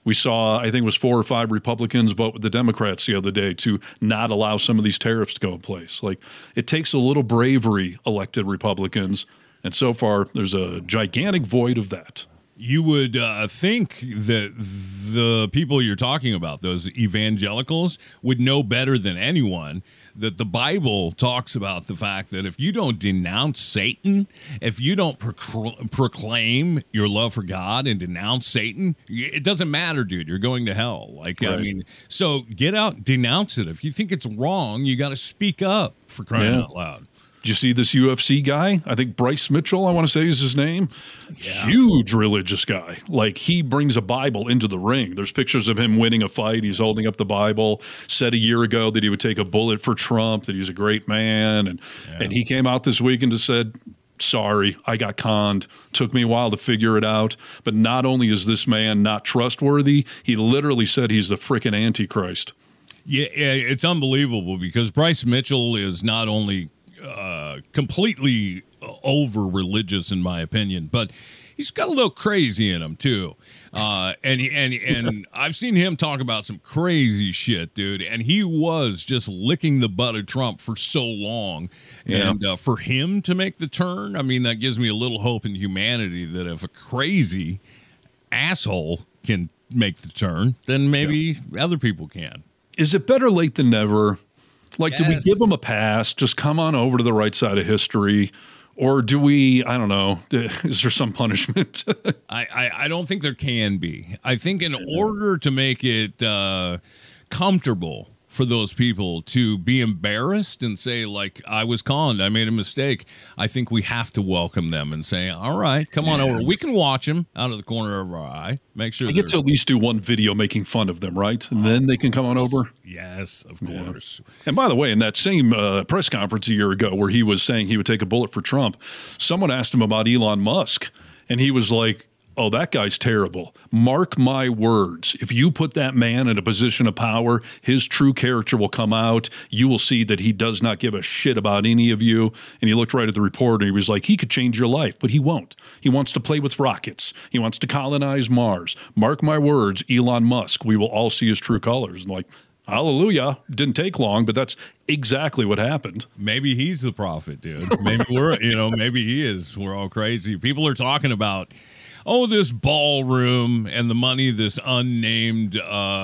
We saw, I think it was four or five Republicans vote with the Democrats the other day to not allow some of these tariffs to go in place. Like, it takes a little bravery, elected Republicans, and so far there's a gigantic void of that. You would uh, think that the people you're talking about, those evangelicals, would know better than anyone that the Bible talks about the fact that if you don't denounce Satan, if you don't procl- proclaim your love for God and denounce Satan, it doesn't matter, dude. You're going to hell. Like, right. I mean, so get out, denounce it. If you think it's wrong, you got to speak up, for crying yeah. out loud. Did you see this U F C guy? I think Bryce Mitchell, I want to say is his name. Yeah. Huge religious guy. Like, he brings a Bible into the ring. There's pictures of him winning a fight. He's holding up the Bible. Said a year ago that he would take a bullet for Trump, that he's a great man. And, yeah. and he came out this week and just said, sorry, I got conned. Took me a while to figure it out. But not only is this man not trustworthy, he literally said he's the frickin' Antichrist. Yeah, yeah, it's unbelievable because Bryce Mitchell is not only Uh, completely over religious in my opinion, but he's got a little crazy in him too. Uh, and and and I've seen him talk about some crazy shit, dude. And he was just licking the butt of Trump for so long, yeah. and uh, for him to make the turn, I mean, that gives me a little hope in humanity that if a crazy asshole can make the turn, then maybe yeah. other people can. Is it better late than never? Like, yes. do we give them a pass? Just come on over to the right side of history. Or do we, I don't know, is there some punishment? I, I, I don't think there can be. I think in order to make it uh, comfortable for those people to be embarrassed and say, like, I was conned, I made a mistake, I think we have to welcome them and say, all right, come on over. We can watch them out of the corner of our eye. Make sure I get to at least do one video making fun of them, right? And then they can come on over? Yes, of course. Yeah. And by the way, in that same uh, press conference a year ago where he was saying he would take a bullet for Trump, someone asked him about Elon Musk, and he was like, oh, that guy's terrible. Mark my words. If you put that man in a position of power, his true character will come out. You will see that he does not give a shit about any of you. And he looked right at the reporter. And he was like, he could change your life, but he won't. He wants to play with rockets. He wants to colonize Mars. Mark my words, Elon Musk. We will all see his true colors. And like, hallelujah. Didn't take long, but that's exactly what happened. Maybe he's the prophet, dude. Maybe we're, you know, maybe he is. We're all crazy. People are talking about, oh, this ballroom and the money this unnamed uh,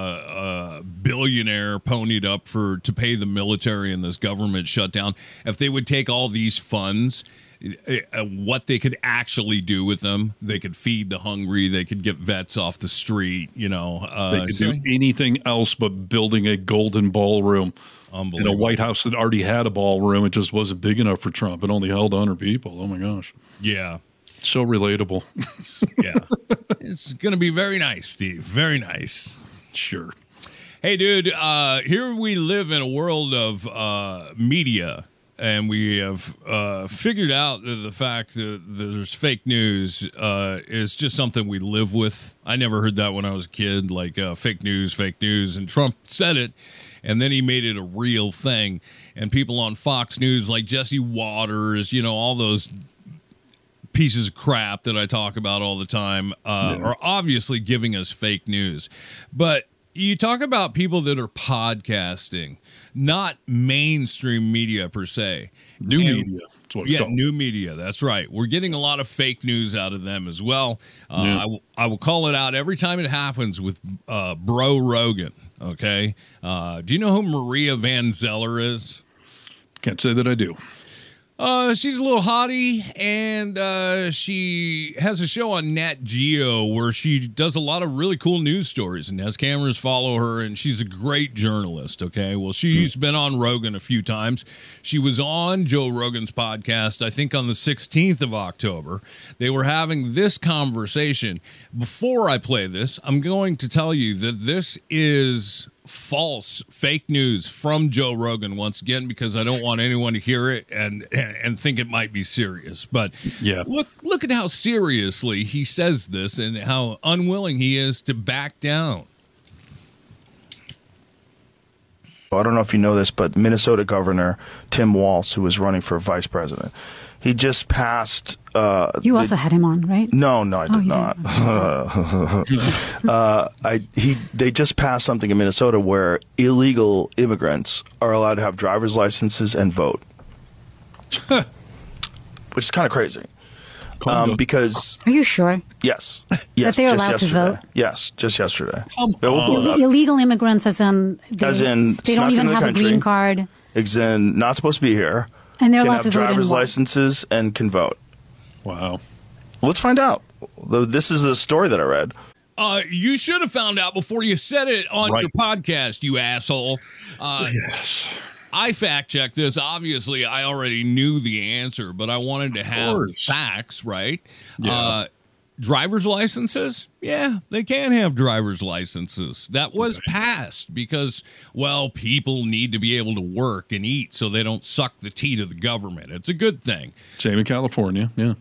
uh, billionaire ponied up for to pay the military and this government shutdown. If they would take all these funds, uh, what they could actually do with them, they could feed the hungry, they could get vets off the street, you know. Uh, they could do anything else but building a golden ballroom in a White House that already had a ballroom. It just wasn't big enough for Trump. It only held one hundred people. Oh, my gosh. Yeah. So relatable. Yeah. It's going to be very nice, Steve. Very nice. Sure. Hey, dude, uh, here we live in a world of uh, media, and we have uh, figured out that the fact that there's fake news uh, is just something we live with. I never heard that when I was a kid, like uh, fake news, fake news, and Trump said it, and then he made it a real thing. And people on Fox News like Jesse Waters, you know, all those pieces of crap that I talk about all the time uh, yeah. are obviously giving us fake news. But you talk about people that are podcasting, not mainstream media per se. New and, media. That's what it's yeah, called. new media. That's right. We're getting a lot of fake news out of them as well. Uh, Yeah. I, w- I will call it out every time it happens with uh, Bro Rogan. Okay. Uh, do you know who Maria Van Zeller is? Can't say that I do. Uh, she's a little hottie, and uh, she has a show on Nat Geo where she does a lot of really cool news stories and has cameras follow her, and she's a great journalist, okay? Well, she's been on Rogan a few times. She was on Joe Rogan's podcast, I think on the sixteenth of October. They were having this conversation. Before I play this, I'm going to tell you that this is false, fake news from Joe Rogan once again, because I don't want anyone to hear it and and think it might be serious. But yeah, look look at how seriously he says this and how unwilling he is to back down. I don't know if you know this, but Minnesota Governor Tim Walz, who was running for vice president, he just passed. Uh, you also the, had him on, right? No, no, I did oh, not. uh, I he they just passed something in Minnesota where illegal immigrants are allowed to have driver's licenses and vote, which is kind of crazy. Um, because are you sure? Yes, yes, that they're just allowed yesterday. to vote. Yes, just yesterday. Come on. Ill- illegal immigrants, as in they, as in they don't even have country, a green card, as in not supposed to be here, and they're can allowed have to vote driver's in licenses and can vote. Wow. Let's find out. This is the story that I read. Uh, you should have found out before you said it on right. your podcast, you asshole. Uh, yes. I fact checked this. Obviously, I already knew the answer, but I wanted to have facts, right? Yeah. Uh, driver's licenses? Yeah, they can have driver's licenses. That was okay. passed because, well, people need to be able to work and eat so they don't suck the teat of the government. It's a good thing. Same in California, yeah.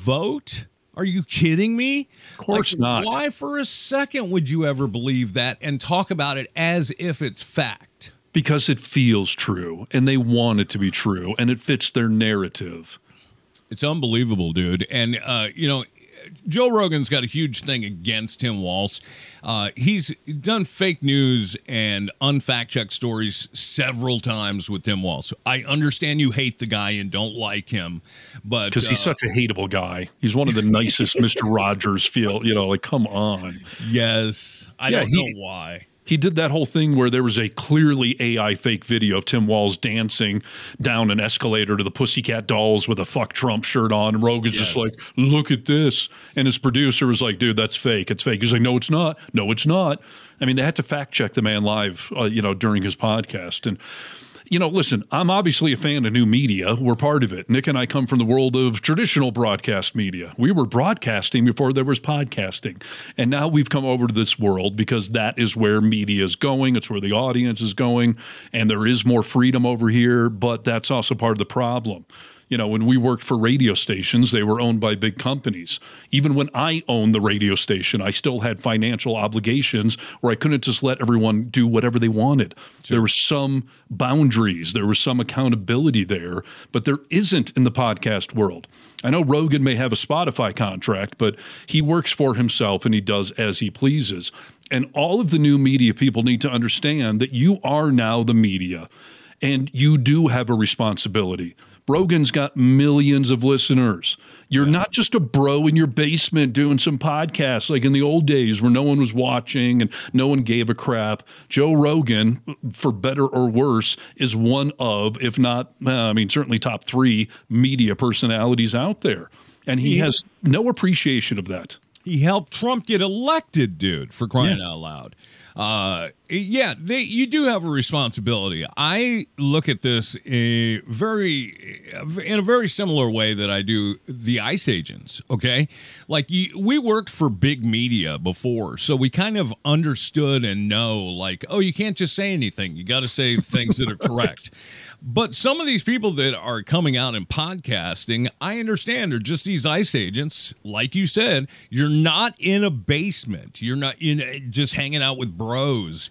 Vote? Are you kidding me? Of course like, not. Why for a second would you ever believe that and talk about it as if it's fact? Because it feels true, and they want it to be true, and it fits their narrative. It's unbelievable, dude. And, uh, you know, Joe Rogan's got a huge thing against Tim Walz. Uh, he's done fake news and unfact-checked stories several times with Tim Walz. I understand you hate the guy and don't like him, but because he's uh, such a hateable guy. He's one of the nicest Mister Rogers feel, you know, like, come on. Yes. I yeah, don't he, know why. He did that whole thing where there was a clearly A I fake video of Tim Walz dancing down an escalator to the Pussycat Dolls with a fuck Trump shirt on. And Rogan's yes. just like, look at this. And his producer was like, dude, that's fake. It's fake. He's like, no, it's not. No, it's not. I mean, they had to fact check the man live, uh, you know, during his podcast. And, you know, listen, I'm obviously a fan of new media. We're part of it. Nick and I come from the world of traditional broadcast media. We were broadcasting before there was podcasting. And now we've come over to this world because that is where media is going. It's where the audience is going. And there is more freedom over here, but that's also part of the problem. You know, when we worked for radio stations, they were owned by big companies. Even when I owned the radio station, I still had financial obligations where I couldn't just let everyone do whatever they wanted. Sure. There were some boundaries. There was some accountability there, but there isn't in the podcast world. I know Rogan may have a Spotify contract, but he works for himself and he does as he pleases. And all of the new media people need to understand that you are now the media and you do have a responsibility. Rogan's got millions of listeners. You're yeah. not just a bro in your basement doing some podcasts like in the old days where no one was watching and no one gave a crap. Joe Rogan, for better or worse, is one of, if not, uh, I mean, certainly top three media personalities out there. And he yeah. has no appreciation of that. He helped Trump get elected, dude, for crying yeah. out loud. Uh, yeah, they, you do have a responsibility. I look at this a very, in a very similar way that I do the ICE agents, okay? Like, you, we worked for big media before, so we kind of understood and know, like, oh, you can't just say anything. You got to say things that are correct. But some of these people that are coming out in podcasting, I understand, are just these ICE agents. Like you said, you're not in a basement. You're not in just hanging out with bros.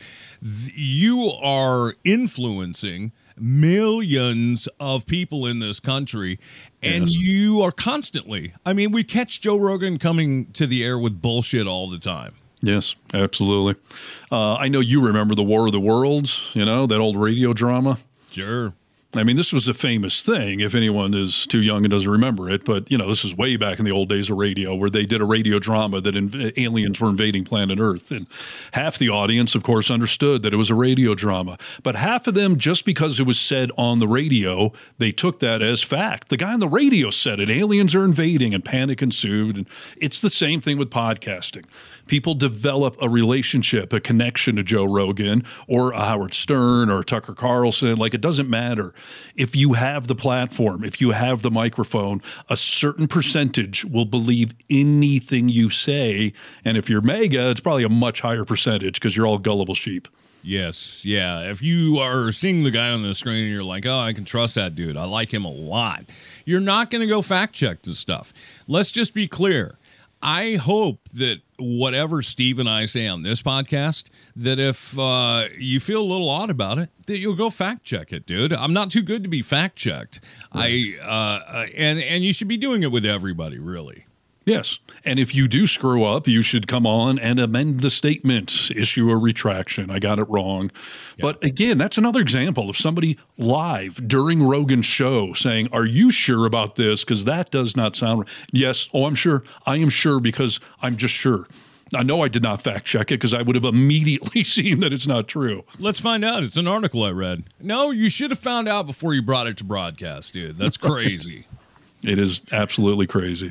You are influencing millions of people in this country, and yes. you are constantly. I mean, we catch Joe Rogan coming to the air with bullshit all the time. Yes, absolutely. Uh, I know you remember the War of the Worlds, you know, that old radio drama. Sure. I mean, this was a famous thing, if anyone is too young and doesn't remember it. But, you know, this is way back in the old days of radio where they did a radio drama that inv- aliens were invading planet Earth. And half the audience, of course, understood that it was a radio drama. But half of them, just because it was said on the radio, they took that as fact. The guy on the radio said it. Aliens are invading, and panic ensued. And it's the same thing with podcasting. People develop a relationship, a connection to Joe Rogan or a Howard Stern or Tucker Carlson. Like, it doesn't matter. If you have the platform, if you have the microphone, a certain percentage will believe anything you say. And if you're mega, it's probably a much higher percentage because you're all gullible sheep. Yes, yeah. If you are seeing the guy on the screen and you're like, oh, I can trust that dude, I like him a lot, you're not going to go fact check this stuff. Let's just be clear. I hope that whatever Steve and I say on this podcast, that if uh, you feel a little odd about it, that you'll go fact check it, dude. I'm not too good to be fact checked. Right. I uh, and and you should be doing it with everybody, really. Yes. And if you do screw up, you should come on and amend the statement, issue a retraction. I got it wrong. Yep. But again, that's another example of somebody live during Rogan's show saying, are you sure about this? Because that does not sound right. Yes. Oh, I'm sure. I am sure because I'm just sure. I know I did not fact check it because I would have immediately seen that it's not true. Let's find out. It's an article I read. No, you should have found out before you brought it to broadcast, dude. That's crazy. It is absolutely crazy.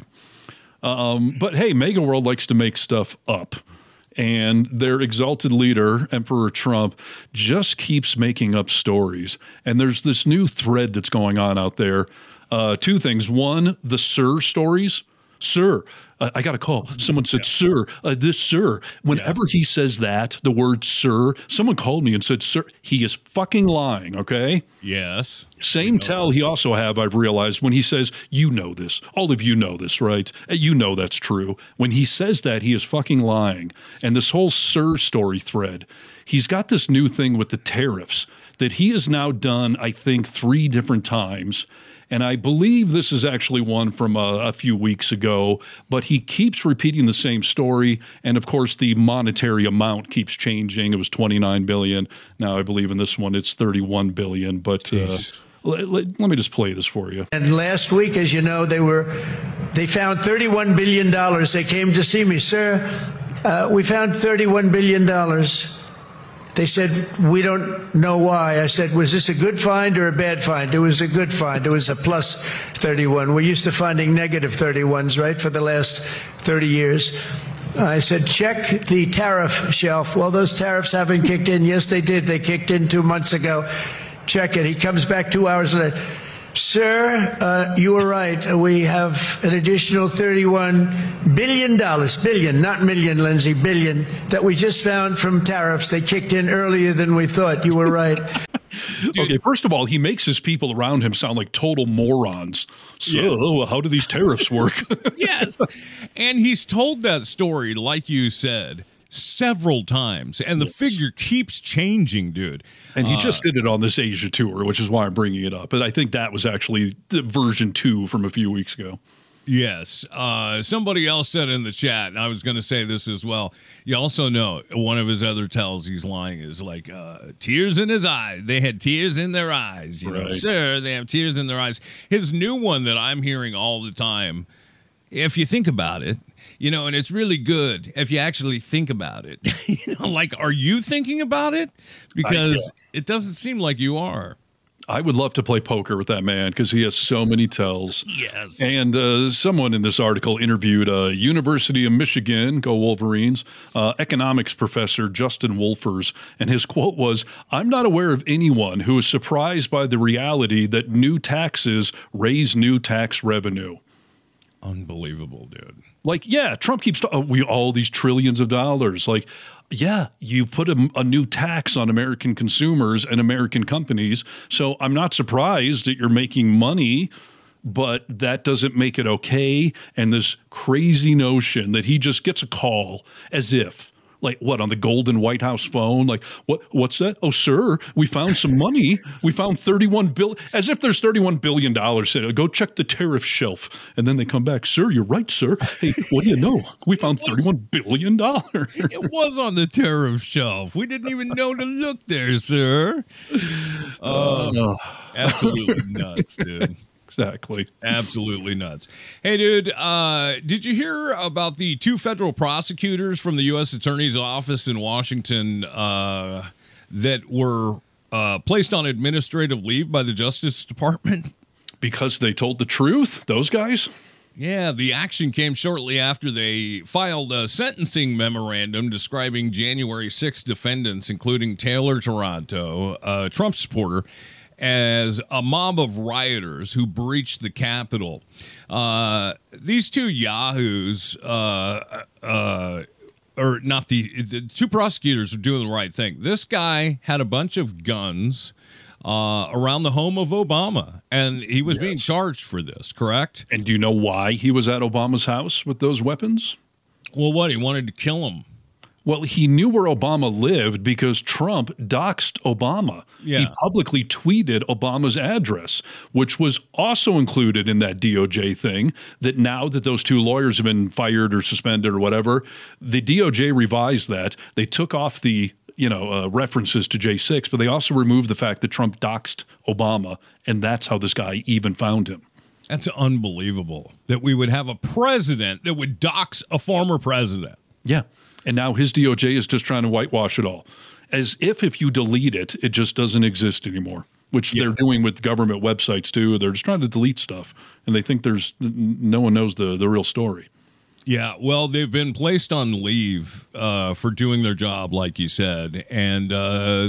Um, but hey, Mega World likes to make stuff up, and their exalted leader, Emperor Trump, just keeps making up stories. And there's this new thread that's going on out there. Uh, two things. One, the Sir stories. Sir, uh, I got a call. Someone said, yeah. sir, uh, this sir. Whenever yeah. he says that, the word sir, someone called me and said, sir, he is fucking lying, okay? Yes. Same tell he also have, I've realized, when he says, you know this. All of you know this, right? You know that's true. When he says that, he is fucking lying. And this whole sir story thread, he's got this new thing with the tariffs that he has now done, I think, three different times. And I believe this is actually one from a, a few weeks ago, but he keeps repeating the same story. And of course, the monetary amount keeps changing. It was twenty-nine billion dollars. Now I believe in this one, it's thirty-one billion dollars. But uh, let, let, let me just play this for you. And last week, as you know, they were they found thirty-one billion dollars. They came to see me, sir. Uh, we found thirty-one billion dollars. They said, we don't know why. I said, was this a good find or a bad find? It was a good find. It was a plus thirty-one. We're used to finding negative thirty-ones, right, for the last thirty years. I said, check the tariff shelf. Well, those tariffs haven't kicked in. Yes, they did. They kicked in two months ago. Check it. He comes back two hours later. Sir, uh, you were right. We have an additional thirty-one billion dollars, billion, not million, Lindsay, billion, that we just found from tariffs. They kicked in earlier than we thought. You were right. Okay, first of all, he makes his people around him sound like total morons. So, yeah. How do these tariffs work? Yes. And he's told that story, like you said, several times, and the yes. figure keeps changing, dude. And he uh, just did it on this Asia tour, which is why I'm bringing it up. But I think that was actually the version two from a few weeks ago. Yes. Uh, somebody else said in the chat, and I was going to say this as well. You also know one of his other tells he's lying is like uh, tears in his eyes. They had tears in their eyes. You right. know, sir, they have tears in their eyes. His new one that I'm hearing all the time, if you think about it, you know, and it's really good if you actually think about it. You know, like, are you thinking about it? Because I, yeah. it doesn't seem like you are. I would love to play poker with that man because he has so many tells. Yes. And uh, someone in this article interviewed uh, University of Michigan, go Wolverines, uh, economics professor Justin Wolfers. And his quote was, I'm not aware of anyone who is surprised by the reality that new taxes raise new tax revenue. Unbelievable, dude. Like, yeah, Trump keeps ta- we all these trillions of dollars. Like, yeah, you put a, a new tax on American consumers and American companies. So I'm not surprised that you're making money, but that doesn't make it okay. And this crazy notion that he just gets a call as if, like, what, on the golden White House phone? Like, what? What's that? Oh, sir, we found some money. We found thirty-one billion, as if there's thirty-one billion dollars in it. Go check the tariff shelf. And then they come back, sir, you're right, sir. Hey, what do you know? We found thirty-one billion dollars. It was on the tariff shelf. We didn't even know to look there, sir. Uh, no. Absolutely nuts, dude. Exactly. Absolutely nuts. Hey, dude, uh, did you hear about the two federal prosecutors from the U S Attorney's Office in Washington uh, that were uh, placed on administrative leave by the Justice Department? Because they told the truth, those guys? Yeah, the action came shortly after they filed a sentencing memorandum describing January sixth defendants, including Taylor Taranto, a Trump supporter, as a mob of rioters who breached the Capitol. Uh, these two yahoos, uh, uh, or not the, the two prosecutors, are doing the right thing. This guy had a bunch of guns. uh, around the home of Obama. And he was Yes. being charged for this, correct? And do you know why he was at Obama's house with those weapons? Well, what? He wanted to kill him. Well, he knew where Obama lived because Trump doxed Obama. Yeah. He publicly tweeted Obama's address, which was also included in that D O J thing, that now that those two lawyers have been fired or suspended or whatever, the D O J revised that. They took off the you know uh, references to J six, but they also removed the fact that Trump doxed Obama, and that's how this guy even found him. That's unbelievable that we would have a president that would dox a former president. Yeah. And now his D O J is just trying to whitewash it all, as if if you delete it, it just doesn't exist anymore, which yeah. they're doing with government websites too. They're just trying to delete stuff, and they think there's no one knows the, the real story. Yeah, well, they've been placed on leave uh, for doing their job, like you said, and uh,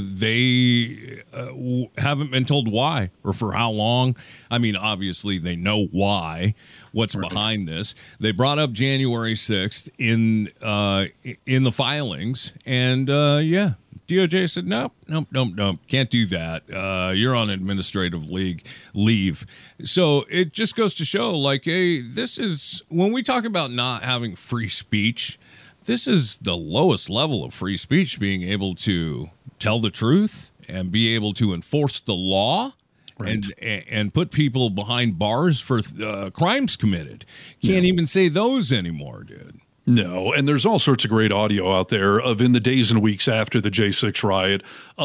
they uh, w- haven't been told why or for how long. I mean, obviously, they know why, what's right. behind this. They brought up January sixth in uh, in the filings, and uh, yeah, D O J said, nope, nope, nope, nope, can't do that. Uh, you're on administrative league leave. So it just goes to show, like, hey, this is, when we talk about not having free speech, this is the lowest level of free speech, being able to tell the truth and be able to enforce the law. Right. And and put people behind bars for uh, crimes committed. Can't yeah. even say those anymore, dude. No, and there's all sorts of great audio out there of in the days and weeks after the J six riot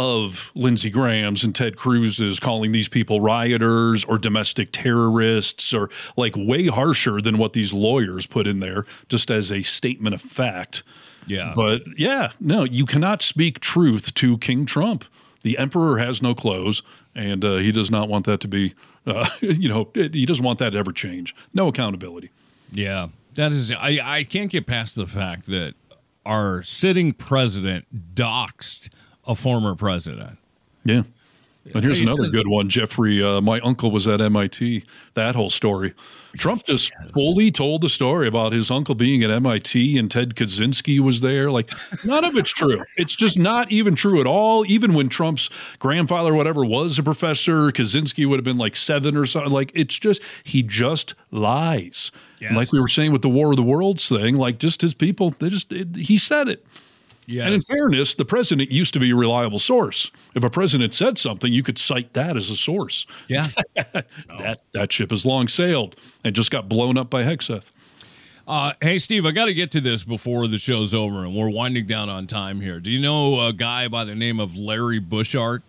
of Lindsey Graham's and Ted Cruz's calling these people rioters or domestic terrorists, or like way harsher than what these lawyers put in there, just as a statement of fact. Yeah. But yeah, no, you cannot speak truth to King Trump. The emperor has no clothes, and uh, he does not want that to be, uh, you know, he doesn't want that to ever change. No accountability. Yeah. That is, I, I can't get past the fact that our sitting president doxed a former president. Yeah. And here's another good one. Jeffrey, uh, my uncle was at M I T. That whole story. Trump just yes. fully told the story about his uncle being at M I T and Ted Kaczynski was there. Like, none of it's true. It's just not even true at all. Even when Trump's grandfather or whatever was a professor, Kaczynski would have been like seven or something. Like, it's just, he just lies. Yes. And like we were saying with the War of the Worlds thing, like just his people, they just, it, he said it. Yes. And in fairness, the president used to be a reliable source. If a president said something, you could cite that as a source. Yeah. that that ship has long sailed and just got blown up by Hexeth. Uh, hey, Steve, I got to get to this before the show's over, and we're winding down on time here. Do you know a guy by the name of Larry Bushart?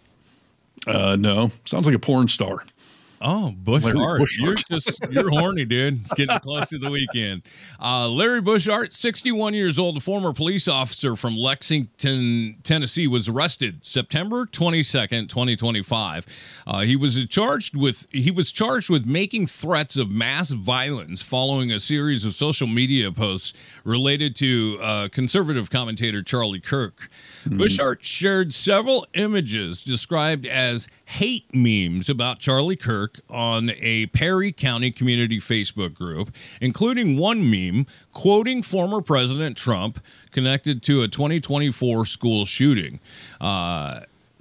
Uh, no. Sounds like a porn star. Oh, Bushart. You're just, you're horny, dude. It's getting close to the weekend. Uh, Larry Bushart, sixty-one years old, a former police officer from Lexington, Tennessee, was arrested September twenty-second, twenty twenty-five. Uh, he was charged with, he was charged with making threats of mass violence following a series of social media posts related to uh, conservative commentator Charlie Kirk. Mm-hmm. Bushart shared several images described as hate memes about Charlie Kirk on a Perry County community Facebook group, including one meme quoting former President Trump connected to a twenty twenty-four school shooting. Uh,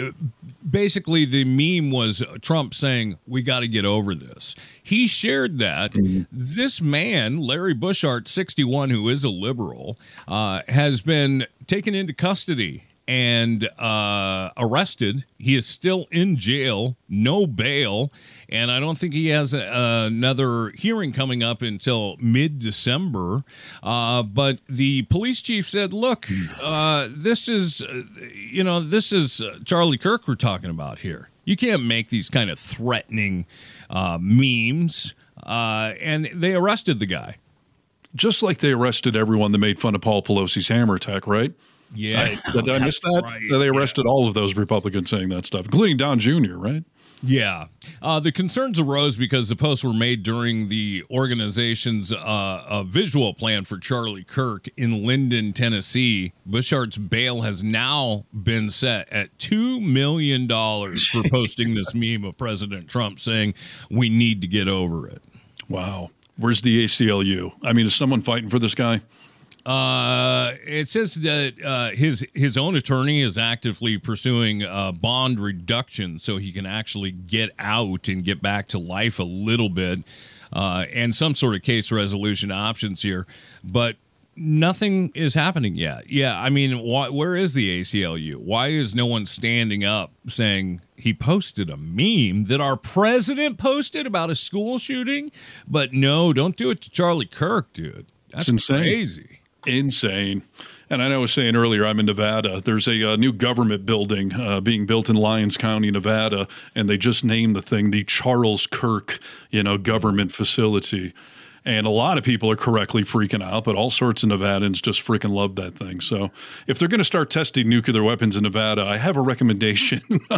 basically, the meme was Trump saying, we got to get over this. He shared that. Mm-hmm. This man, Larry Bushart, sixty-one, who is a liberal, uh, has been taken into custody and uh, arrested. He is still in jail, no bail, and I don't think he has a, uh, another hearing coming up until mid-December. Uh, but the police chief said, look, uh, this is, uh, you know, this is uh, Charlie Kirk we're talking about here. You can't make these kind of threatening uh, memes. Uh, and they arrested the guy. Just like they arrested everyone that made fun of Paul Pelosi's hammer attack, right? Yeah. I, did I miss that? Right. They arrested yeah. all of those Republicans saying that stuff, including Don Junior, right? Yeah. Uh, the concerns arose because the posts were made during the organization's uh, uh, visual plan for Charlie Kirk in Linden, Tennessee. Bushart's bail has now been set at two million dollars for posting this meme of President Trump saying, we need to get over it. Wow. Where's the A C L U? I mean, is someone fighting for this guy? Uh, it says that uh, his his own attorney is actively pursuing uh, bond reduction so he can actually get out and get back to life a little bit, uh, and some sort of case resolution options here. But nothing is happening yet. Yeah, I mean, wh- where is the A C L U? Why is no one standing up saying he posted a meme that our president posted about a school shooting? But no, don't do it to Charlie Kirk, dude. That's it's insane. Crazy. Insane. And I know I was saying earlier, I'm in Nevada. There's a, uh new government building uh, being built in Lyons County, Nevada, and they just named the thing the Charles Kirk, you know, government facility. And a lot of people are correctly freaking out, but all sorts of Nevadans just freaking love that thing. So if they're going to start testing nuclear weapons in Nevada, I have a recommendation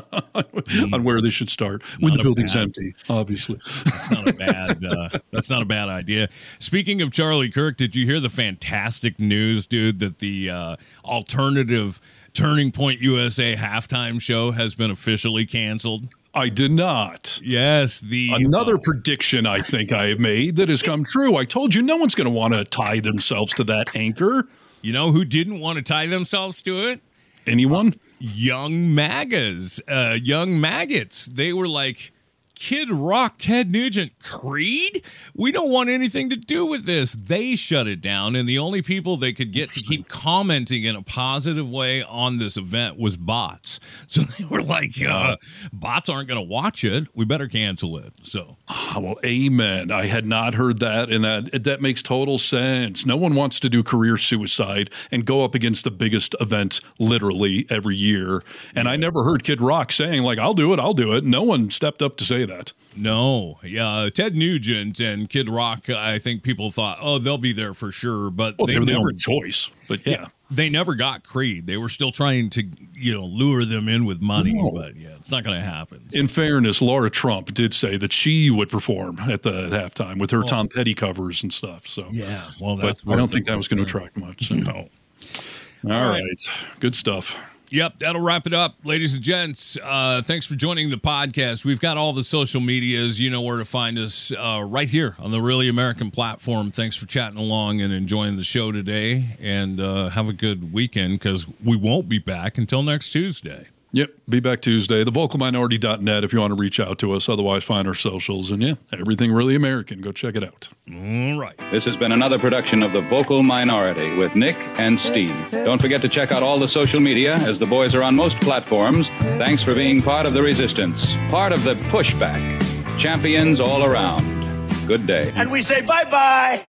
mm. on where they should start. When not the building's bad, empty, obviously. That's not a bad. Uh, that's not a bad idea. Speaking of Charlie Kirk, did you hear the fantastic news, dude, that the uh, alternative Turning Point U S A halftime show has been officially canceled? I did not. Yes, the another uh, prediction I think I have made that has come true. I told you no one's going to want to tie themselves to that anchor. You know who didn't want to tie themselves to it? Anyone? Uh, young MAGAs, uh, young maggots. They were like, Kid Rock, Ted Nugent, Creed? We don't want anything to do with this. They shut it down, and the only people they could get to keep commenting in a positive way on this event was bots. So they were like, uh, bots aren't going to watch it. We better cancel it. So, oh, well, amen. I had not heard that, and that that makes total sense. No one wants to do career suicide and go up against the biggest event literally every year. And I never heard Kid Rock saying, like, I'll do it, I'll do it. No one stepped up to say that. No, yeah, Ted Nugent and Kid Rock, I think people thought, oh, they'll be there for sure, but well, they, they were never the choice. But yeah. yeah, they never got Creed. They were still trying to, you know, lure them in with money, no. but yeah, it's not going to happen. So. In fairness, Laura Trump did say that she would perform at the halftime with her oh. Tom Petty covers and stuff. So yeah, well, that's but I don't think that was going to attract much. So. No. All, All right. right, good stuff. Yep, that'll wrap it up, ladies and gents. Uh, thanks for joining the podcast. We've got all the social medias. You know where to find us uh, right here on the Really American platform. Thanks for chatting along and enjoying the show today. And uh, have a good weekend because we won't be back until next Tuesday. Yep, be back Tuesday. the vocal minority dot net if you want to reach out to us. Otherwise, find our socials. And yeah, everything Really American. Go check it out. All right. This has been another production of The Vocal Minority with Nick and Steve. Don't forget to check out all the social media as the boys are on most platforms. Thanks for being part of the resistance, part of the pushback. Champions all around. Good day. And we say bye-bye.